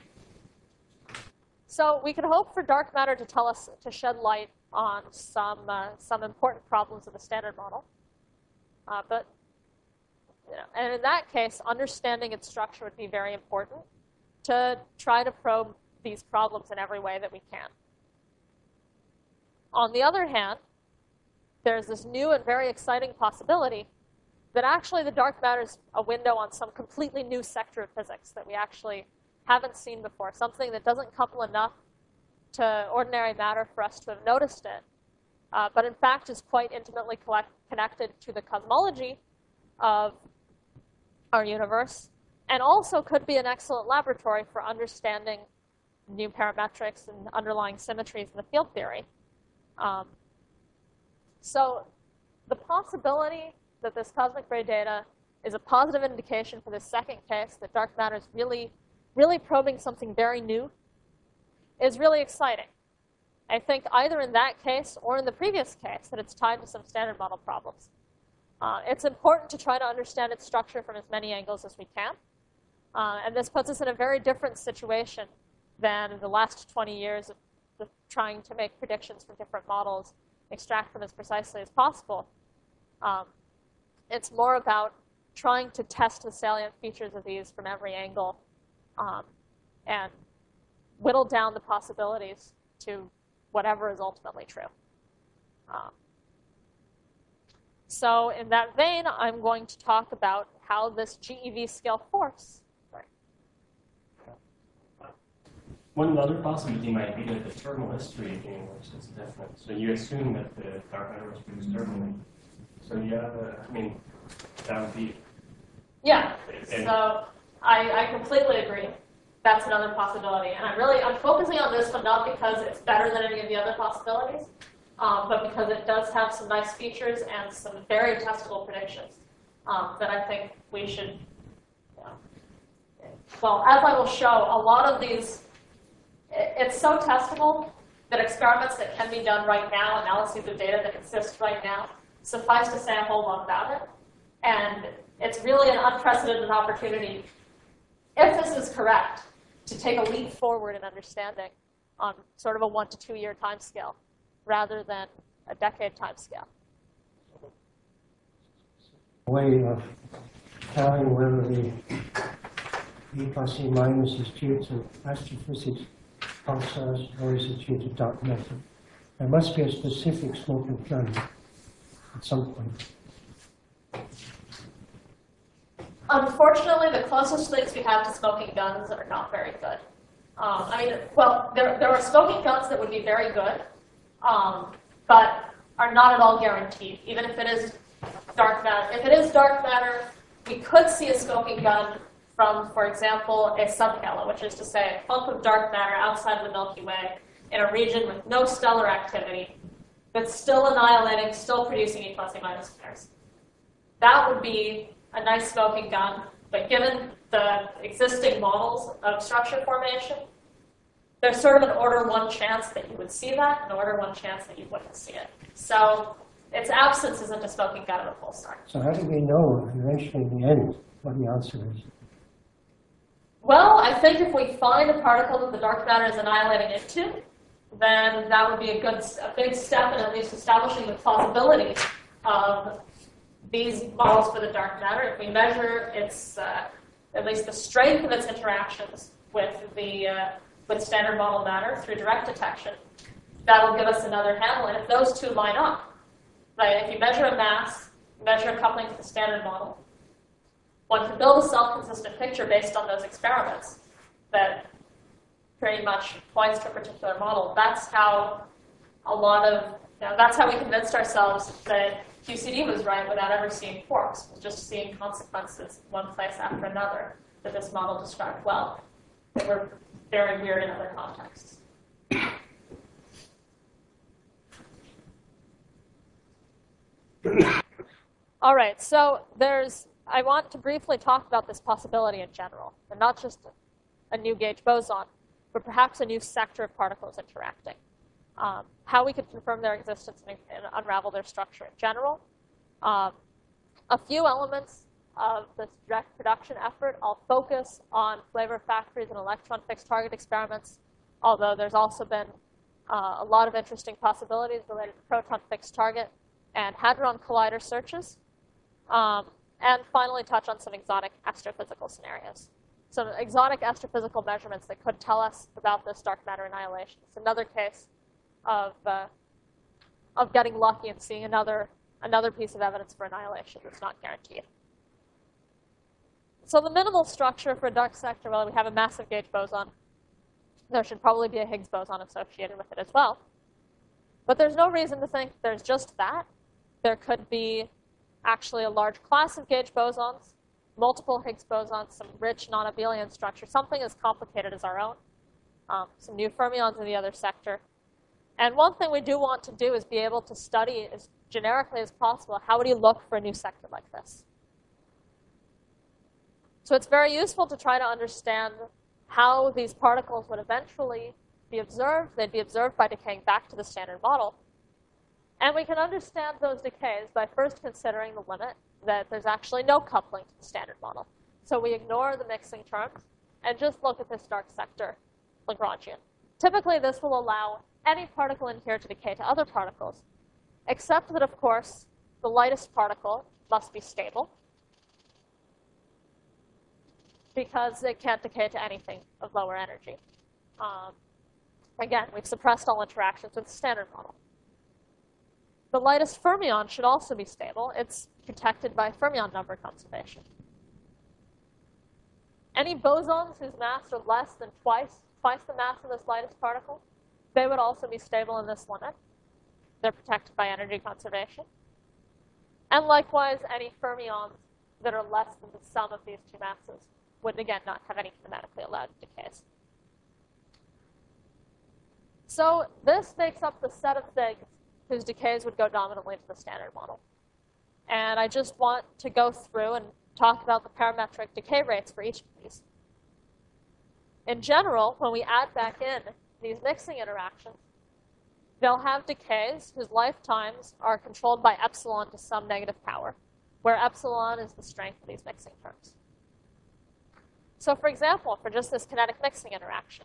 so we could hope for dark matter to tell us to shed light on some uh, some important problems of the standard model, uh, but you know, and in that case, understanding its structure would be very important to try to probe these problems in every way that we can. On the other hand, there's this new and very exciting possibility that actually the dark matter is a window on some completely new sector of physics that we actually haven't seen before, something that doesn't couple enough to ordinary matter for us to have noticed it, uh, but in fact is quite intimately collect connected to the cosmology of our universe, and also could be an excellent laboratory for understanding new parametrics and underlying symmetries in the field theory. Um, so the possibility that this cosmic ray data is a positive indication for this second case, that dark matter is really, really probing something very new, is really exciting. I think either in that case or in the previous case that it's tied to some standard model problems. Uh, it's important to try to understand its structure from as many angles as we can. Uh, and this puts us in a very different situation than the last twenty years of, of trying to make predictions from different models, extract them as precisely as possible. Um, it's more about trying to test the salient features of these from every angle um, and whittle down the possibilities to whatever is ultimately true. Um, so in that vein, I'm going to talk about how this G E V scale force. Sorry. One other possibility might be that the thermal history of the universe is different. So you assume that the dark matter was produced thermally. So you have a, I mean, that would be. Yeah, so I, I completely agree. That's another possibility. And I'm really, I'm focusing on this one not because it's better than any of the other possibilities, um, but because it does have some nice features and some very testable predictions um, that I think we should, you know, well, as I will show, a lot of these, it, it's so testable that experiments that can be done right now, analyses of data that exist right now, suffice to say a whole lot about it. And it's really an unprecedented opportunity, if this is correct, to take a leap forward in understanding on sort of a one to two year time scale rather than a decade time scale. Way of telling whether the E plus E minus is due to astrophysics pulsars or is it due to dark matter. There must be a specific smoking gun at some point. Unfortunately, the closest things we have to smoking guns are not very good. Um, I mean, well, there, there are smoking guns that would be very good, um, but are not at all guaranteed, even if it is dark matter. If it is dark matter, we could see a smoking gun from, for example, a subhalo, which is to say a clump of dark matter outside of the Milky Way in a region with no stellar activity, that's still annihilating, still producing E plus E minus flares. That would be a nice smoking gun, but given the existing models of structure formation, there's sort of an order one chance that you would see that, and order one chance that you wouldn't see it. So its absence isn't a smoking gun at a full start. So how do we know eventually in the end what the answer is? Well, I think if we find a particle that the dark matter is annihilating into, then that would be a good, a big step in at least establishing the plausibility of these models for the dark matter. If we measure its, uh, at least the strength of its interactions with the uh, with standard model matter through direct detection, that'll give us another handle. And if those two line up, right? If you measure a mass, measure a coupling to the standard model, one can build a self-consistent picture based on those experiments that pretty much points to a particular model. That's how a lot of, you know, that's how we convinced ourselves that Q C D was right without ever seeing quarks, just seeing consequences one place after another that this model described well, that were very weird in other contexts. All right, so there's, I want to briefly talk about this possibility in general, and not just a new gauge boson, but perhaps a new sector of particles interacting. Um, how we could confirm their existence and, and unravel their structure in general. Um, a few elements of this direct production effort. I'll focus on flavor factories and electron fixed target experiments, although there's also been uh, a lot of interesting possibilities related to proton fixed target and hadron collider searches. Um, and finally touch on some exotic astrophysical scenarios. Some exotic astrophysical measurements that could tell us about this dark matter annihilation. It's another case of, uh, of getting lucky and seeing another, another piece of evidence for annihilation that's not guaranteed. So the minimal structure for a dark sector, well, we have a massive gauge boson. There should probably be a Higgs boson associated with it as well. But there's no reason to think there's just that. There could be actually a large class of gauge bosons, multiple Higgs bosons, some rich non-abelian structure, something as complicated as our own, um, some new fermions in the other sector. And one thing we do want to do is be able to study as generically as possible, how would you look for a new sector like this? So it's very useful to try to understand how these particles would eventually be observed. They'd be observed by decaying back to the standard model. And we can understand those decays by first considering the limit that there's actually no coupling to the standard model. So we ignore the mixing terms and just look at this dark sector Lagrangian. Typically, this will allow any particle in here to decay to other particles, except that, of course, the lightest particle must be stable because it can't decay to anything of lower energy. Um, again, we've suppressed all interactions with the standard model. The lightest fermion should also be stable. It's protected by fermion number conservation. Any bosons whose mass are less than twice, twice the mass of this lightest particle, they would also be stable in this limit. They're protected by energy conservation. And likewise, any fermions that are less than the sum of these two masses would, again, not have any kinematically allowed decays. So this makes up the set of things whose decays would go dominantly to the standard model. And I just want to go through and talk about the parametric decay rates for each of these. In general, when we add back in these mixing interactions, they'll have decays whose lifetimes are controlled by epsilon to some negative power, where epsilon is the strength of these mixing terms. So for example, for just this kinetic mixing interaction,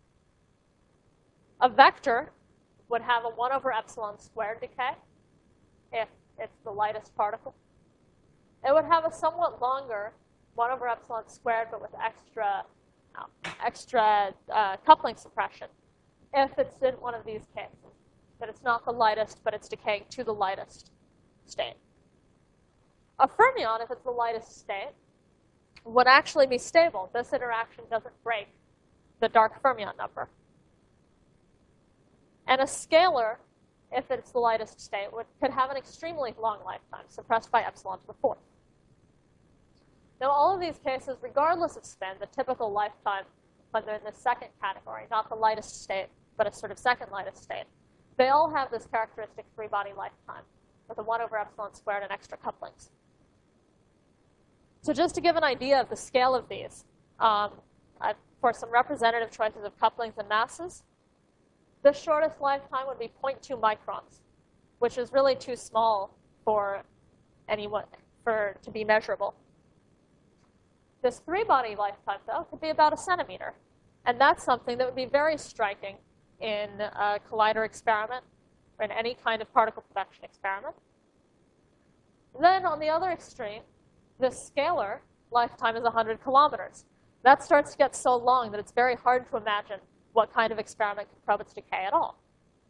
a vector would have a one over epsilon squared decay if it's the lightest particle. It would have a somewhat longer one over epsilon squared, but with extra, uh, extra uh, coupling suppression if it's in one of these cases, that it's not the lightest, but it's decaying to the lightest state. A fermion, if it's the lightest state, would actually be stable. This interaction doesn't break the dark fermion number. And a scalar, if it's the lightest state, would, could have an extremely long lifetime, suppressed by epsilon to the fourth. Now, all of these cases, regardless of spin, the typical lifetime, when they're in the second category, not the lightest state, but a sort of second lightest state, they all have this characteristic three-body lifetime with a one over epsilon squared and extra couplings. So just to give an idea of the scale of these, um, I, for some representative choices of couplings and masses, the shortest lifetime would be zero point two microns, which is really too small for anyone for to be measurable. This three-body lifetime, though, could be about a centimeter. And that's something that would be very striking in a collider experiment or in any kind of particle production experiment. Then on the other extreme, this scalar lifetime is one hundred kilometers. That starts to get so long that it's very hard to imagine what kind of experiment could probe its decay at all.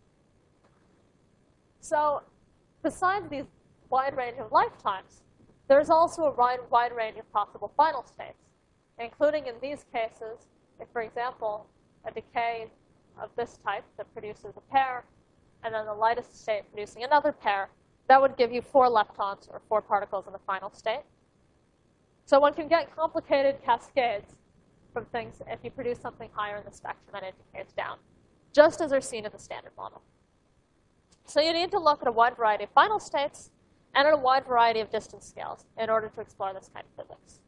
So besides these wide range of lifetimes, there's also a wide, wide range of possible final states, including in these cases, if, for example, a decay of this type that produces a pair, and then the lightest state producing another pair, that would give you four leptons or four particles in the final state. So one can get complicated cascades from things if you produce something higher in the spectrum and it decays down, just as are seen in the standard model. So you need to look at a wide variety of final states and at a wide variety of distance scales in order to explore this kind of physics.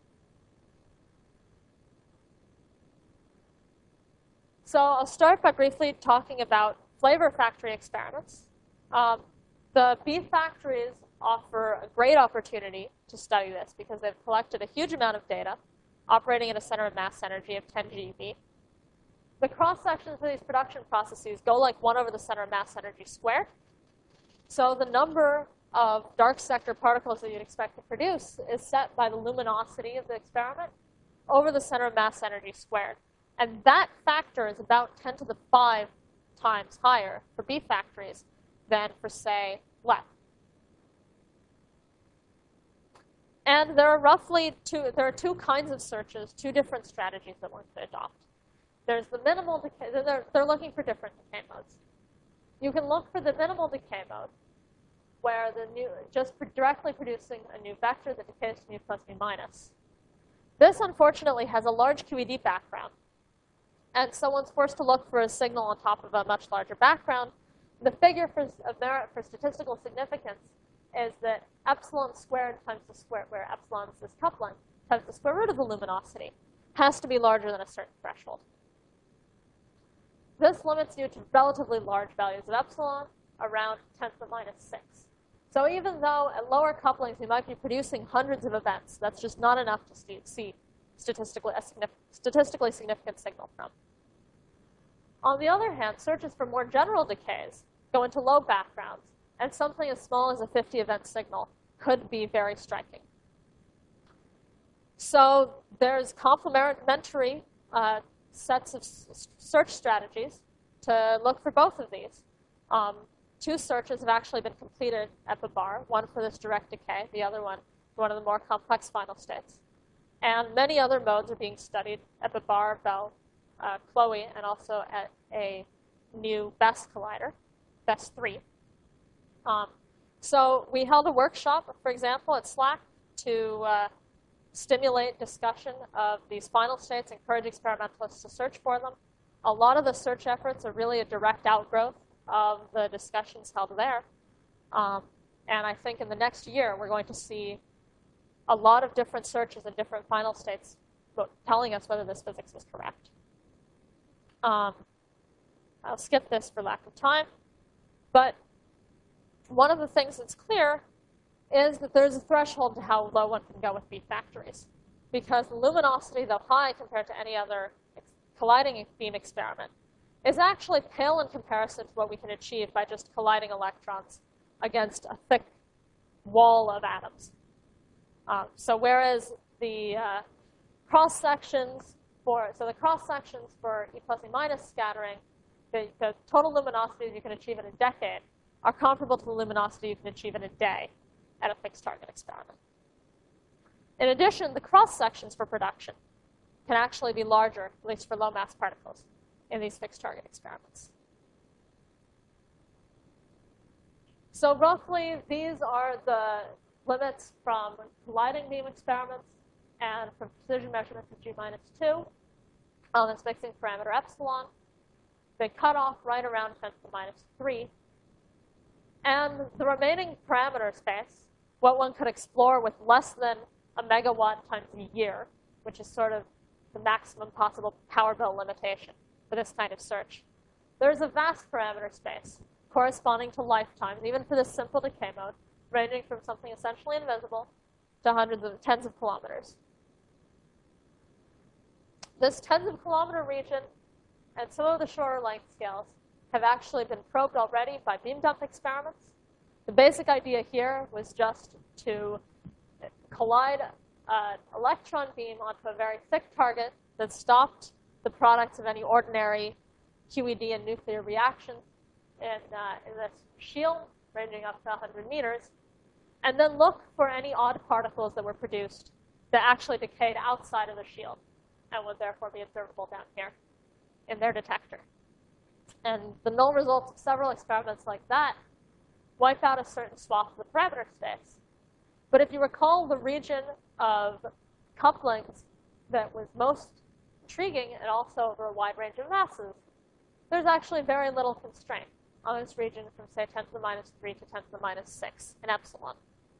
So I'll start by briefly talking about flavor factory experiments. Um, the B factories offer a great opportunity to study this because they've collected a huge amount of data operating at a center of mass energy of ten G eV. The cross-sections of these production processes go like one over the center of mass energy squared. So the number of dark sector particles that you'd expect to produce is set by the luminosity of the experiment over the center of mass energy squared. And that factor is about ten to the five times higher for B factories than for, say, L E P. And there are roughly two, there are two kinds of searches, two different strategies that one could adopt. There's the minimal decay, they're, they're looking for different decay modes. You can look for the minimal decay mode, where the new, just directly producing a new vector that decays to mu plus mu minus. This, unfortunately, has a large Q E D background. And so one's forced to look for a signal on top of a much larger background. The figure for, of merit for statistical significance is that epsilon squared times the square, where epsilon is this coupling, times the square root of the luminosity, has to be larger than a certain threshold. This limits you to relatively large values of epsilon, around ten to the minus six. So even though at lower couplings we might be producing hundreds of events, that's just not enough to see statistically, a significant, statistically significant signal from. On the other hand, searches for more general decays go into low backgrounds, and something as small as a fifty event signal could be very striking. So there's complementary uh, sets of search strategies to look for both of these. Um, two searches have actually been completed at Babar, one for this direct decay, the other one for one of the more complex final states. And many other modes are being studied at Babar, Bell, uh, Chloe, and also at a new BESS collider, BESS three. Um, so we held a workshop, for example, at SLAC to uh, stimulate discussion of these final states, encourage experimentalists to search for them. A lot of the search efforts are really a direct outgrowth of the discussions held there. Um, and I think in the next year, we're going to see a lot of different searches in different final states telling us whether this physics is correct. Um, I'll skip this for lack of time. But one of the things that's clear is that there's a threshold to how low one can go with B factories. Because the luminosity, though high compared to any other colliding beam experiment, is actually pale in comparison to what we can achieve by just colliding electrons against a thick wall of atoms. Um, so whereas the uh, cross sections for so the cross sections for E plus E minus scattering, the, the total luminosities you can achieve in a decade are comparable to the luminosity you can achieve in a day at a fixed target experiment. In addition, the cross sections for production can actually be larger, at least for low mass particles, in these fixed target experiments. So roughly, these are the limits from colliding beam experiments and from precision measurements of G minus two on this mixing parameter epsilon. They cut off right around ten to the minus three. And the remaining parameter space, what one could explore with less than a megawatt times a year, which is sort of the maximum possible power bill limitation for this kind of search. There's a vast parameter space corresponding to lifetimes, even for this simple decay mode, ranging from something essentially invisible to hundreds of tens of kilometers. This tens of kilometer region and some of the shorter length scales have actually been probed already by beam dump experiments. The basic idea here was just to collide an electron beam onto a very thick target that stopped the products of any ordinary Q E D and nuclear reactions in, uh, in this shield, ranging up to one hundred meters, and then look for any odd particles that were produced that actually decayed outside of the shield and would therefore be observable down here in their detector. And the null results of several experiments like that wipe out a certain swath of the parameter space. But if you recall, the region of couplings that was most intriguing and also over a wide range of masses, there's actually very little constraint on this region from, say, ten to the minus three to ten to the minus six in epsilon.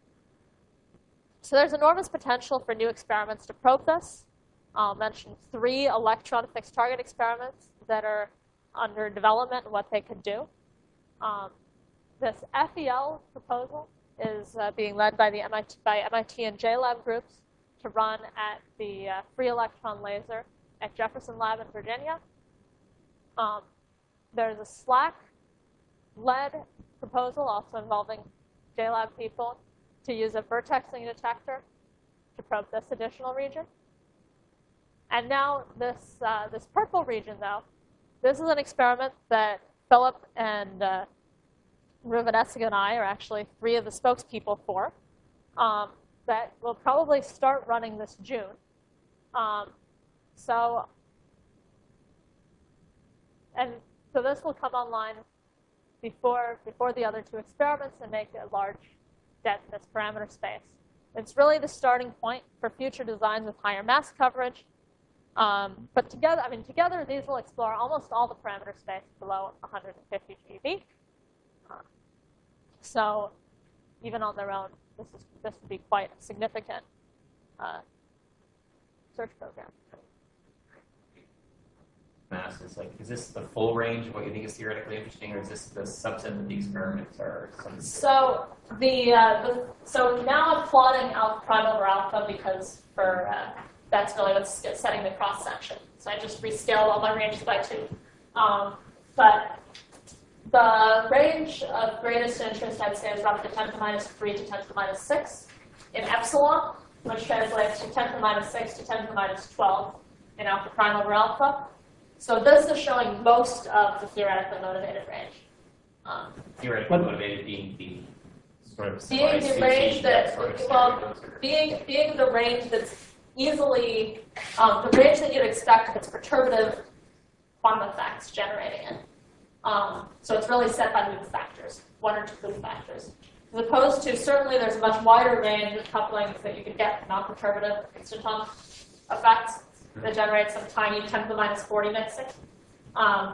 So there's enormous potential for new experiments to probe this. I'll mention three electron fixed target experiments that are under development and what they could do. Um, this F E L proposal is uh, being led by the M I T, by M I T and J LAB groups to run at the uh, free electron laser at Jefferson Lab in Virginia. Um, there's a SLAC-led proposal also involving J LAB people to use a vertexing detector to probe this additional region. And now this, uh, this purple region, though, this is an experiment that Philip and uh, Reuven Essig and I are actually three of the spokespeople for, um, that will probably start running this June. Um, so, and so this will come online before, before the other two experiments and make a large dent in this parameter space. It's really the starting point for future designs with higher mass coverage. Um, but together, I mean, together these will explore almost all the parameter space below one hundred fifty G eV. Uh, so even on their own, this is this would be quite a significant uh, search program. Mass is like, is this the full range of what you think is theoretically interesting, or is this the subset that the experiments are? So the, uh, the so now I'm plotting out prime over alpha because for uh, that's really what's setting the cross section. So I just rescaled all my ranges by two. Um, but the range of greatest interest, I'd say, is roughly ten to the minus three to ten to the minus six in epsilon, which translates to ten to the minus six to ten to the minus twelve in alpha prime over alpha. So this is showing most of the theoretically motivated range. Um, Theoretically motivated being the sort of being the range that, sort of well, being being the range that's easily, um, the range that you'd expect that's perturbative quantum effects generating it. Um, so it's really set by loop factors, one or two loop factors. As opposed to, certainly there's a much wider range of couplings that you could get non-perturbative instanton effects that generate some tiny ten to the minus forty mixing. Um,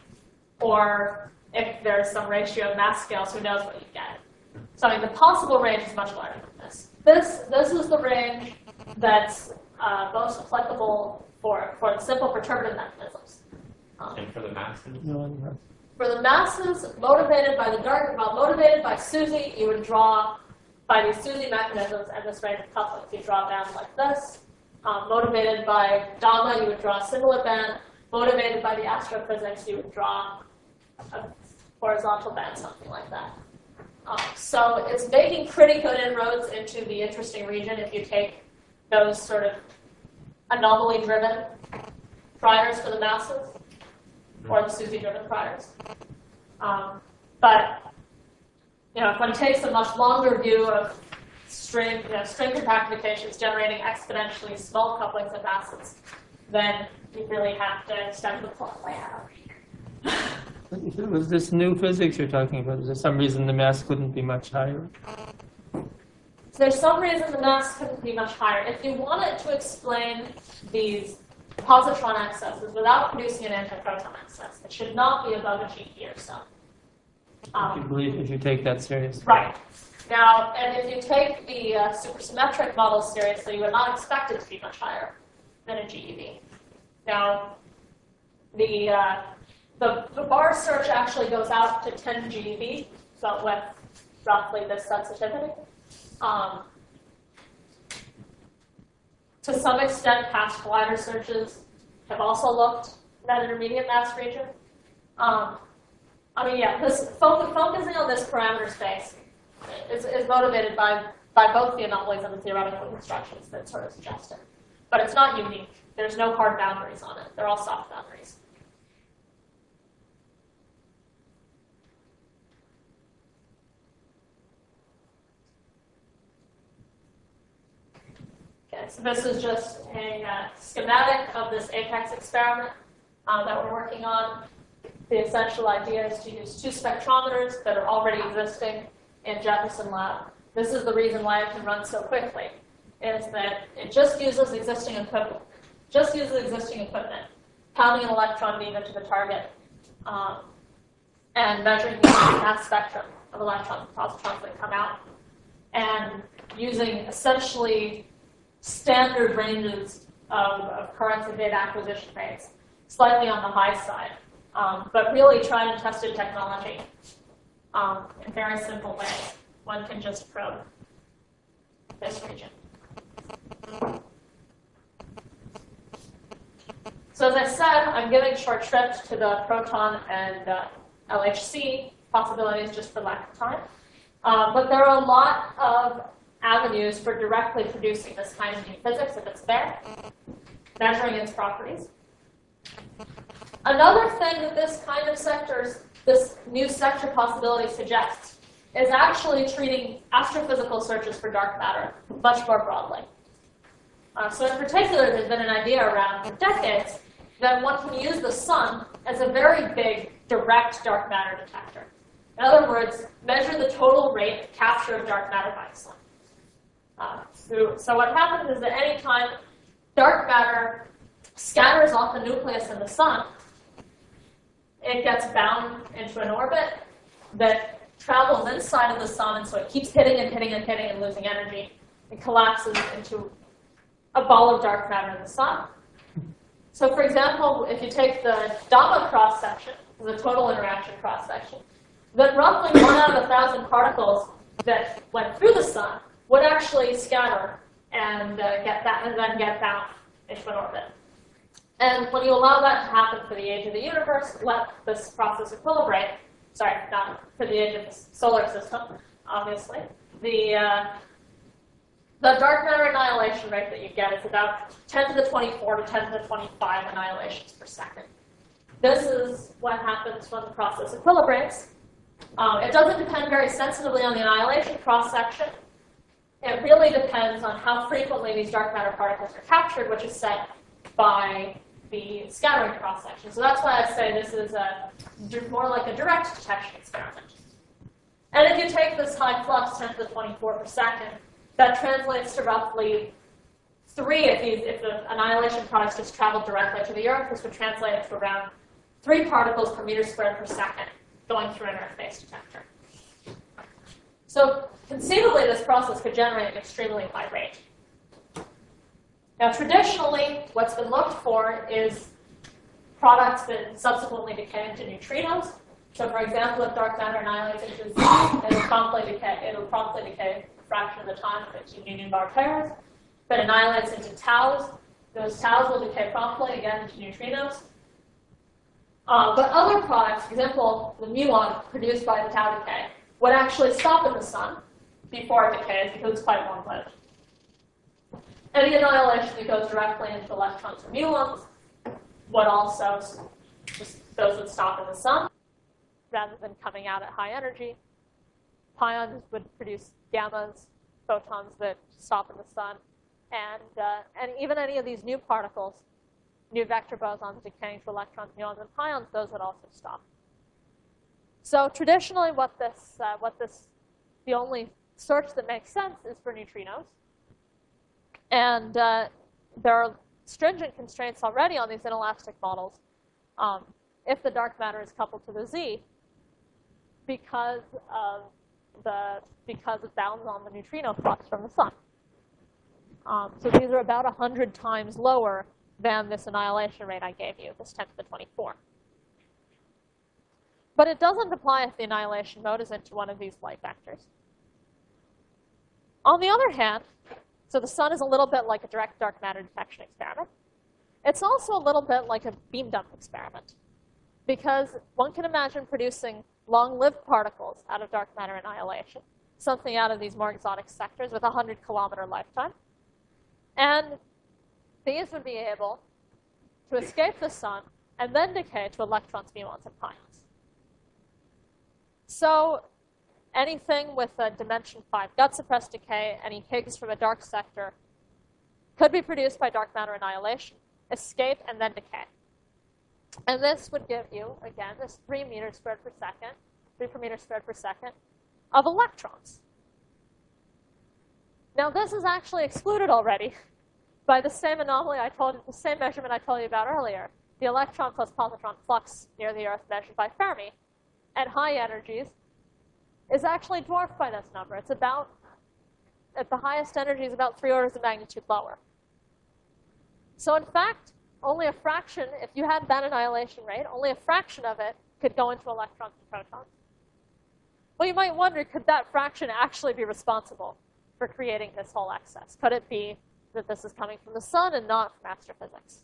or if there's some ratio of mass scales, who knows what you get. So I mean, the possible range is much larger than this. This, this is the range that's uh, most applicable for, for the simple perturbative mechanisms. Um, And for the masses? No, for the masses, motivated by the dark, well, motivated by SUSY, you would draw by these SUSY mechanisms and this range of couplings. You draw a band like this. Um, motivated by gamma, you would draw a similar band. Motivated by the astrophysics, you would draw a horizontal band, something like that. Um, so it's making pretty good inroads into the interesting region if you take those sort of anomaly-driven priors for the masses, or the SUSY-driven priors. Um, but you know, if one takes a much longer view of string, you know, string compactifications generating exponentially small couplings of masses, then you really have to extend the plot way out. If it was this new physics you're talking about, is there some reason the mass couldn't be much higher? So there's some reason the mass couldn't be much higher. If you wanted to explain these positron excesses without producing an antiproton excess, it should not be above a G P or so. If you Um, believe, if you take that seriously. right. Now, and if you take the uh, supersymmetric models seriously, you would not expect it to be much higher than a G E V. Now, the, uh, the, the bar search actually goes out to ten G E V, so with roughly this sensitivity. Um, to some extent, past collider searches have also looked at that intermediate mass region. Um, I mean, yeah, this focus, focusing on this parameter space is, is motivated by, by both the anomalies and the theoretical constructions that sort of suggest it. But it's not unique. There's no hard boundaries on it. They're all soft boundaries. Okay, so this is just a uh, schematic of this APEX experiment uh, that we're working on. The essential idea is to use two spectrometers that are already existing in Jefferson Lab. This is the reason why it can run so quickly, is that it just uses existing equipment, just uses existing equipment, pounding an electron beam into the target, um, and measuring the mass spectrum of electrons and positrons that come out, and using essentially standard ranges of, of currents and data acquisition rates, slightly on the high side. Um, but really tried and tested technology um, in very simple ways. One can just probe this region. So as I said, I'm giving short shrift to the proton and uh, L H C possibilities just for lack of time. Uh, but there are a lot of avenues for directly producing this kind of new physics if it's there, measuring its properties. Another thing that this kind of sector, this new sector possibility suggests is actually treating astrophysical searches for dark matter much more broadly. Uh, so in particular, there's been an idea around for decades that one can use the sun as a very big direct dark matter detector. In other words, measure the total rate of capture of dark matter by the sun. Uh, so, so what happens is that any time dark matter scatters off the nucleus in the sun, it gets bound into an orbit that travels inside of the sun, and so it keeps hitting and hitting and hitting and losing energy. It collapses into a ball of dark matter in the sun. So for example, if you take the Dama cross-section, the total interaction cross-section, then roughly one out of a thousand particles that went through the sun would actually scatter and uh, get that, and then get bound into an orbit. And when you allow that to happen for the age of the universe, let this process equilibrate, sorry, not for the age of the solar system, obviously, the, uh, the dark matter annihilation rate that you get is about ten to the twenty-four to ten to the twenty-five annihilations per second. This is what happens when the process equilibrates. Um, it doesn't depend very sensitively on the annihilation cross-section. It really depends on how frequently these dark matter particles are captured, which is set by the scattering cross-section. So that's why I say this is a, more like a direct detection experiment. And if you take this high flux, ten to the twenty-four per second, that translates to roughly three, if, these, if the annihilation products just traveled directly to the Earth, this would translate to around three particles per meter squared per second going through an Earth-based detector. So conceivably, this process could generate an extremely high rate. Now, traditionally, what's been looked for is products that subsequently decay into neutrinos. So, for example, if dark matter annihilates into Z, it'll promptly decay. It'll promptly decay a fraction of the time of its union bar pairs. If it annihilates into taus, those taus will decay promptly again into neutrinos. Uh, but other products, for example, the muon produced by the tau decay, would actually stop in the sun before it decays because it's quite long-lived. Any annihilation that goes directly into electrons or muons would also, just those would stop in the sun rather than coming out at high energy. Pions would produce gammas, photons that stop in the sun, and, uh, and even any of these new particles, new vector bosons decaying to electrons, muons, and pions, those would also stop. So traditionally, what this, uh, what this, the only search that makes sense is for neutrinos. And uh, there are stringent constraints already on these inelastic models um, if the dark matter is coupled to the Z, because of the, because it bounds on the neutrino flux from the sun. Um, so these are about one hundred times lower than this annihilation rate I gave you, this ten to the twenty-four. But it doesn't apply if the annihilation mode is into one of these light vectors. On the other hand, so the sun is a little bit like a direct dark matter detection experiment. It's also a little bit like a beam dump experiment, because one can imagine producing long-lived particles out of dark matter annihilation, something out of these more exotic sectors with a one hundred kilometer lifetime. And these would be able to escape the sun and then decay to electrons, muons, and pions. So anything with a dimension five gut-suppressed decay, any Higgs from a dark sector, could be produced by dark matter annihilation, escape, and then decay. And this would give you, again, this three meters squared per second, three per meter squared per second, of electrons. Now, this is actually excluded already by the same anomaly I told you, the same measurement I told you about earlier, the electron plus positron flux near the Earth measured by Fermi at high energies is actually dwarfed by this number. It's about, at the highest energy, is about three orders of magnitude lower. So in fact, only a fraction, if you had that annihilation rate, only a fraction of it could go into electrons and protons. Well, you might wonder, could that fraction actually be responsible for creating this whole excess? Could it be that this is coming from the sun and not from astrophysics?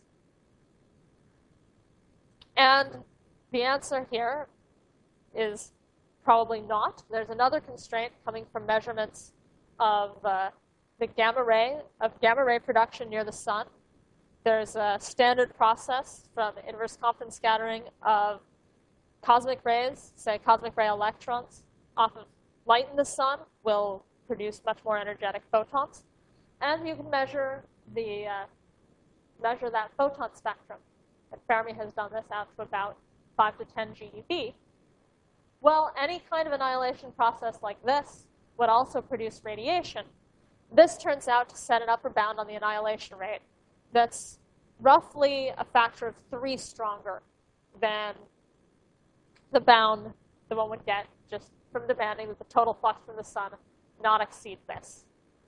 And the answer here is probably not. There's another constraint coming from measurements of uh, the gamma ray, of gamma ray production near the sun. There's a standard process from inverse Compton scattering of cosmic rays, say cosmic ray electrons, off of light in the sun will produce much more energetic photons. And you can measure the uh, measure that photon spectrum. And Fermi has done this out to about five to ten G eV. Well, any kind of annihilation process like this would also produce radiation. This turns out to set an upper bound on the annihilation rate that's roughly a factor of three stronger than the bound that one would get just from demanding that the total flux from the sun not exceed this.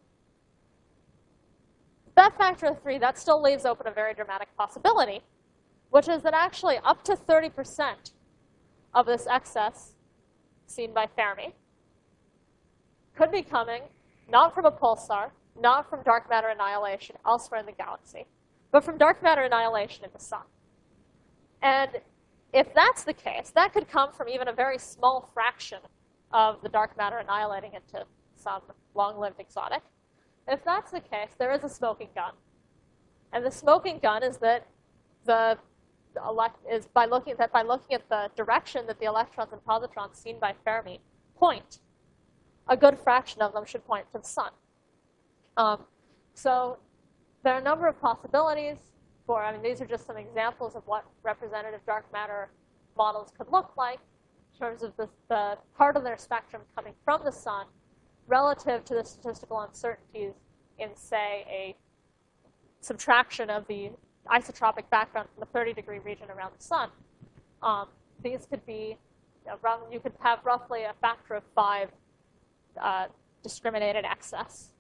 That factor of three, that still leaves open a very dramatic possibility, which is that actually up to thirty percent of this excess seen by Fermi could be coming not from a pulsar, not from dark matter annihilation elsewhere in the galaxy, but from dark matter annihilation in the sun. And if that's the case, that could come from even a very small fraction of the dark matter annihilating into some long-lived exotic. If that's the case, there is a smoking gun. And the smoking gun is that the elect is by looking that by looking at the direction that the electrons and positrons seen by Fermi point, a good fraction of them should point to the sun. Um, so there are a number of possibilities for, I mean, these are just some examples of what representative dark matter models could look like in terms of the, the part of their spectrum coming from the sun relative to the statistical uncertainties in, say, a subtraction of the isotropic background from the thirty degree region around the sun. Um, these could be, you, know, you could have roughly a factor of five uh, discriminated excess.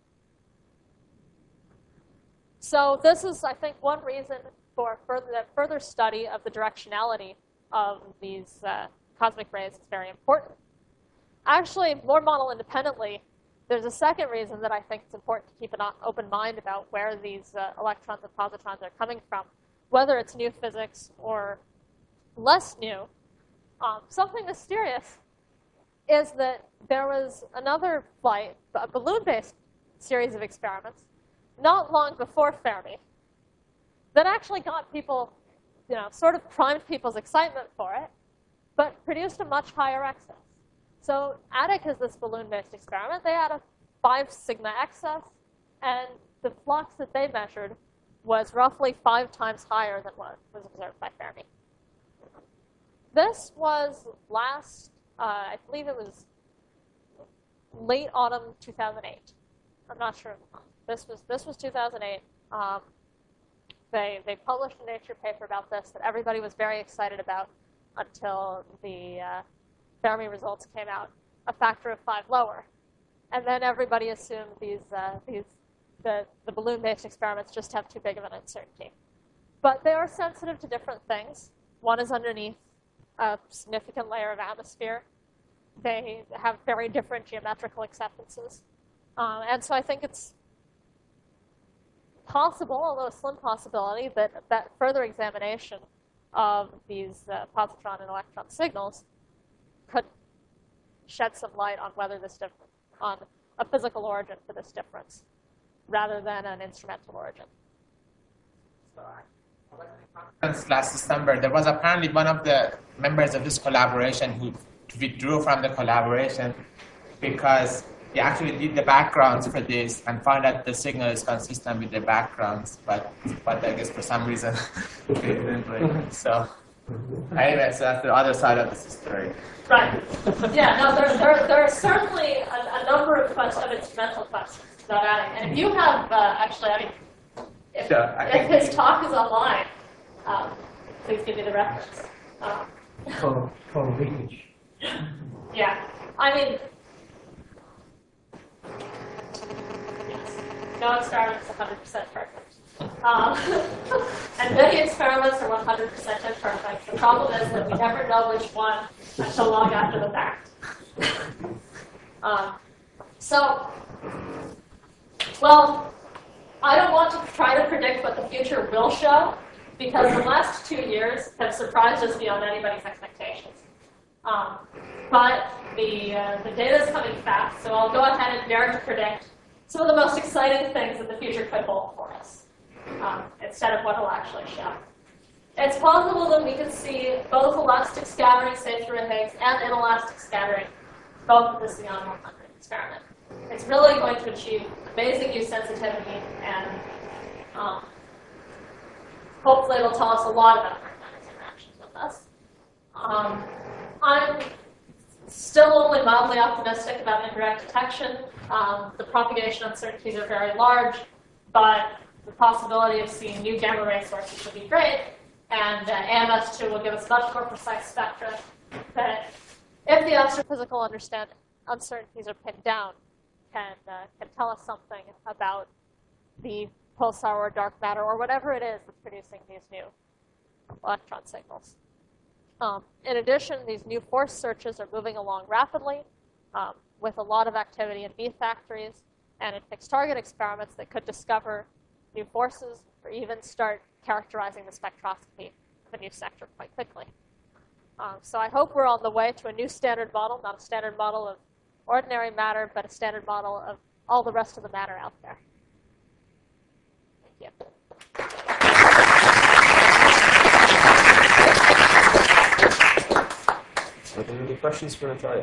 So this is, I think, one reason for further, that further study of the directionality of these uh, cosmic rays is very important. Actually, more model independently, there's a second reason that I think it's important to keep an open mind about where these uh, electrons and positrons are coming from, whether it's new physics or less new. Um, something mysterious is that there was another flight, a balloon-based series of experiments, not long before Fermi, that actually got people, you know, sort of primed people's excitement for it, but produced a much higher excess. So Attic is this balloon-based experiment. They had a five sigma excess, and the flux that they measured was roughly five times higher than what was observed by Fermi. This was last, uh, I believe it was late autumn two thousand eight. I'm not sure. This was this was two thousand eight. Um, they they published a Nature paper about this that everybody was very excited about until the uh, Fermi results came out a factor of five lower. And then everybody assumed these, uh, these the, the balloon-based experiments just have too big of an uncertainty. But they are sensitive to different things. One is underneath a significant layer of atmosphere. They have very different geometrical acceptances. Um, and so I think it's possible, although a slim possibility, that, that further examination of these uh, positron and electron signals could shed some light on whether this difference, on a physical origin for this difference, rather than an instrumental origin. Last December, there was apparently one of the members of this collaboration who withdrew from the collaboration because they actually did the backgrounds for this and found that the signal is consistent with the backgrounds, but but I guess for some reason they didn't really. So anyway, so that's the other side of the story. Right. Yeah, no, there, there, there are certainly a, a number of, questions, of instrumental questions about adding. And if you have, uh, actually, I mean, if, Sure, I if his talk is online, um, please give me the reference. Um, For, for leakage. yeah, I mean, yes, no experiment is one hundred percent perfect. Um, and many experiments are one hundred percent imperfect. The problem is that we never know which one until long after the fact. Um, so, well, I don't want to try to predict what the future will show, because the last two years have surprised us beyond anybody's expectations. Um, but the, uh, the data is coming fast, so I'll go ahead and dare to predict some of the most exciting things that the future could hold for us, um, instead of what it'll actually show. It's possible that we could see both elastic scattering, say through a Higgs, and inelastic scattering, both of the Xeon one hundred experiment. It's really going to achieve amazing U sensitivity, and um, hopefully it'll tell us a lot about Earth-Matter interactions with us. Um, I'm still only mildly optimistic about indirect detection. Um, the propagation uncertainties are very large, but the possibility of seeing new gamma ray sources would be great, and uh, A M S two will give us much more precise spectra. But if the astrophysical understand uncertainties are pinned down, can uh, can tell us something about the pulsar or dark matter or whatever it is that's producing these new electron signals. Um, in addition, these new force searches are moving along rapidly um, with a lot of activity in B factories and in fixed target experiments that could discover new forces or even start characterizing the spectroscopy of a new sector quite quickly. Um, so I hope we're on the way to a new standard model, not a standard model of ordinary matter, but a standard model of all the rest of the matter out there. Thank you. Are there any questions for Natalia?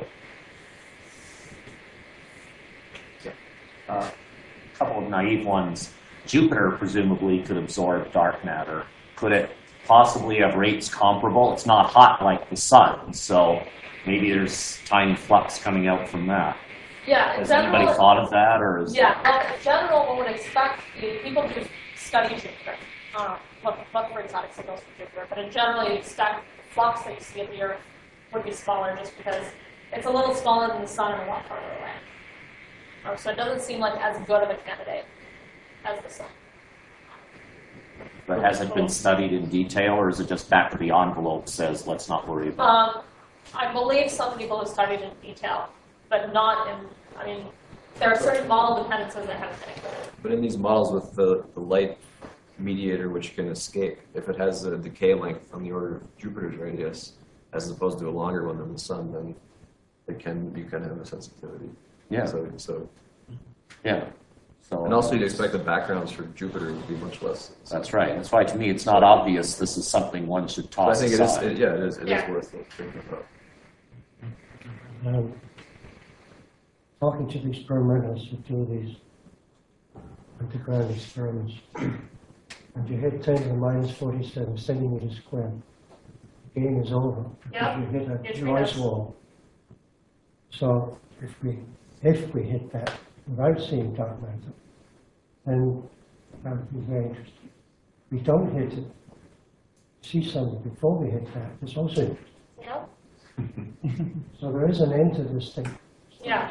A uh, couple of naive ones. Jupiter presumably could absorb dark matter. Could it possibly have rates comparable? It's not hot like the sun, so maybe there's tiny flux coming out from that. Yeah, in Has general, anybody thought of that, or is yeah, well, in general, one would expect you, people who study Jupiter, uh, look, look for exotic signals from Jupiter, but in general, you expect the flux that you see at the Earth would be smaller just because it's a little smaller than the sun and a lot farther away. Uh, so it doesn't seem like as good of a candidate as the sun. But has it been studied in detail, or is it just back of the envelope says let's not worry about it? Um, I believe some people have studied in detail, but not in, I mean, there are certain model dependencies that haven't been included. But in these models with the, the light mediator which can escape, if it has a decay length on the order of Jupiter's radius, as opposed to a longer one than the sun, then it can you can have a sensitivity. Yeah. So, so Yeah. So, and also you'd expect the backgrounds for Jupiter would be much less. That's right. That's why to me it's not obvious this is something one should So I toss think it is. aside. It, yeah, it is. It Yeah. is worth thinking about. Um, talking to the experimenters who do these underground experiments, and you hit ten to the minus forty-seven centimeters squared, the game is over. Yep. You hit a It's noise real. wall. So if we if we hit that without seeing dark matter, then that would be very interesting. If we don't hit it, see something before we hit that, it's also interesting. You know? So there is an end to this thing. Yeah.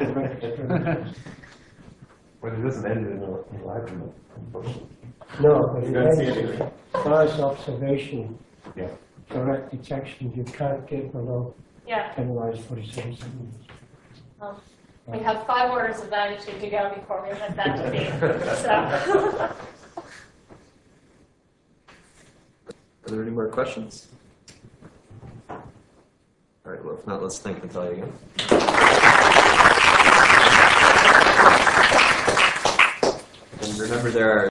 But it doesn't end in a- enlightenment, unfortunately. No, but You it don't see ends anything. as far as observation, Yeah. direct detection, you can't get below Yeah. ten wise forty-seven centimeters. Um, we have five orders of magnitude to go before we hit that debate. So. Are there any more questions? All right, well, if not, let's thank Natalia again. And remember, there are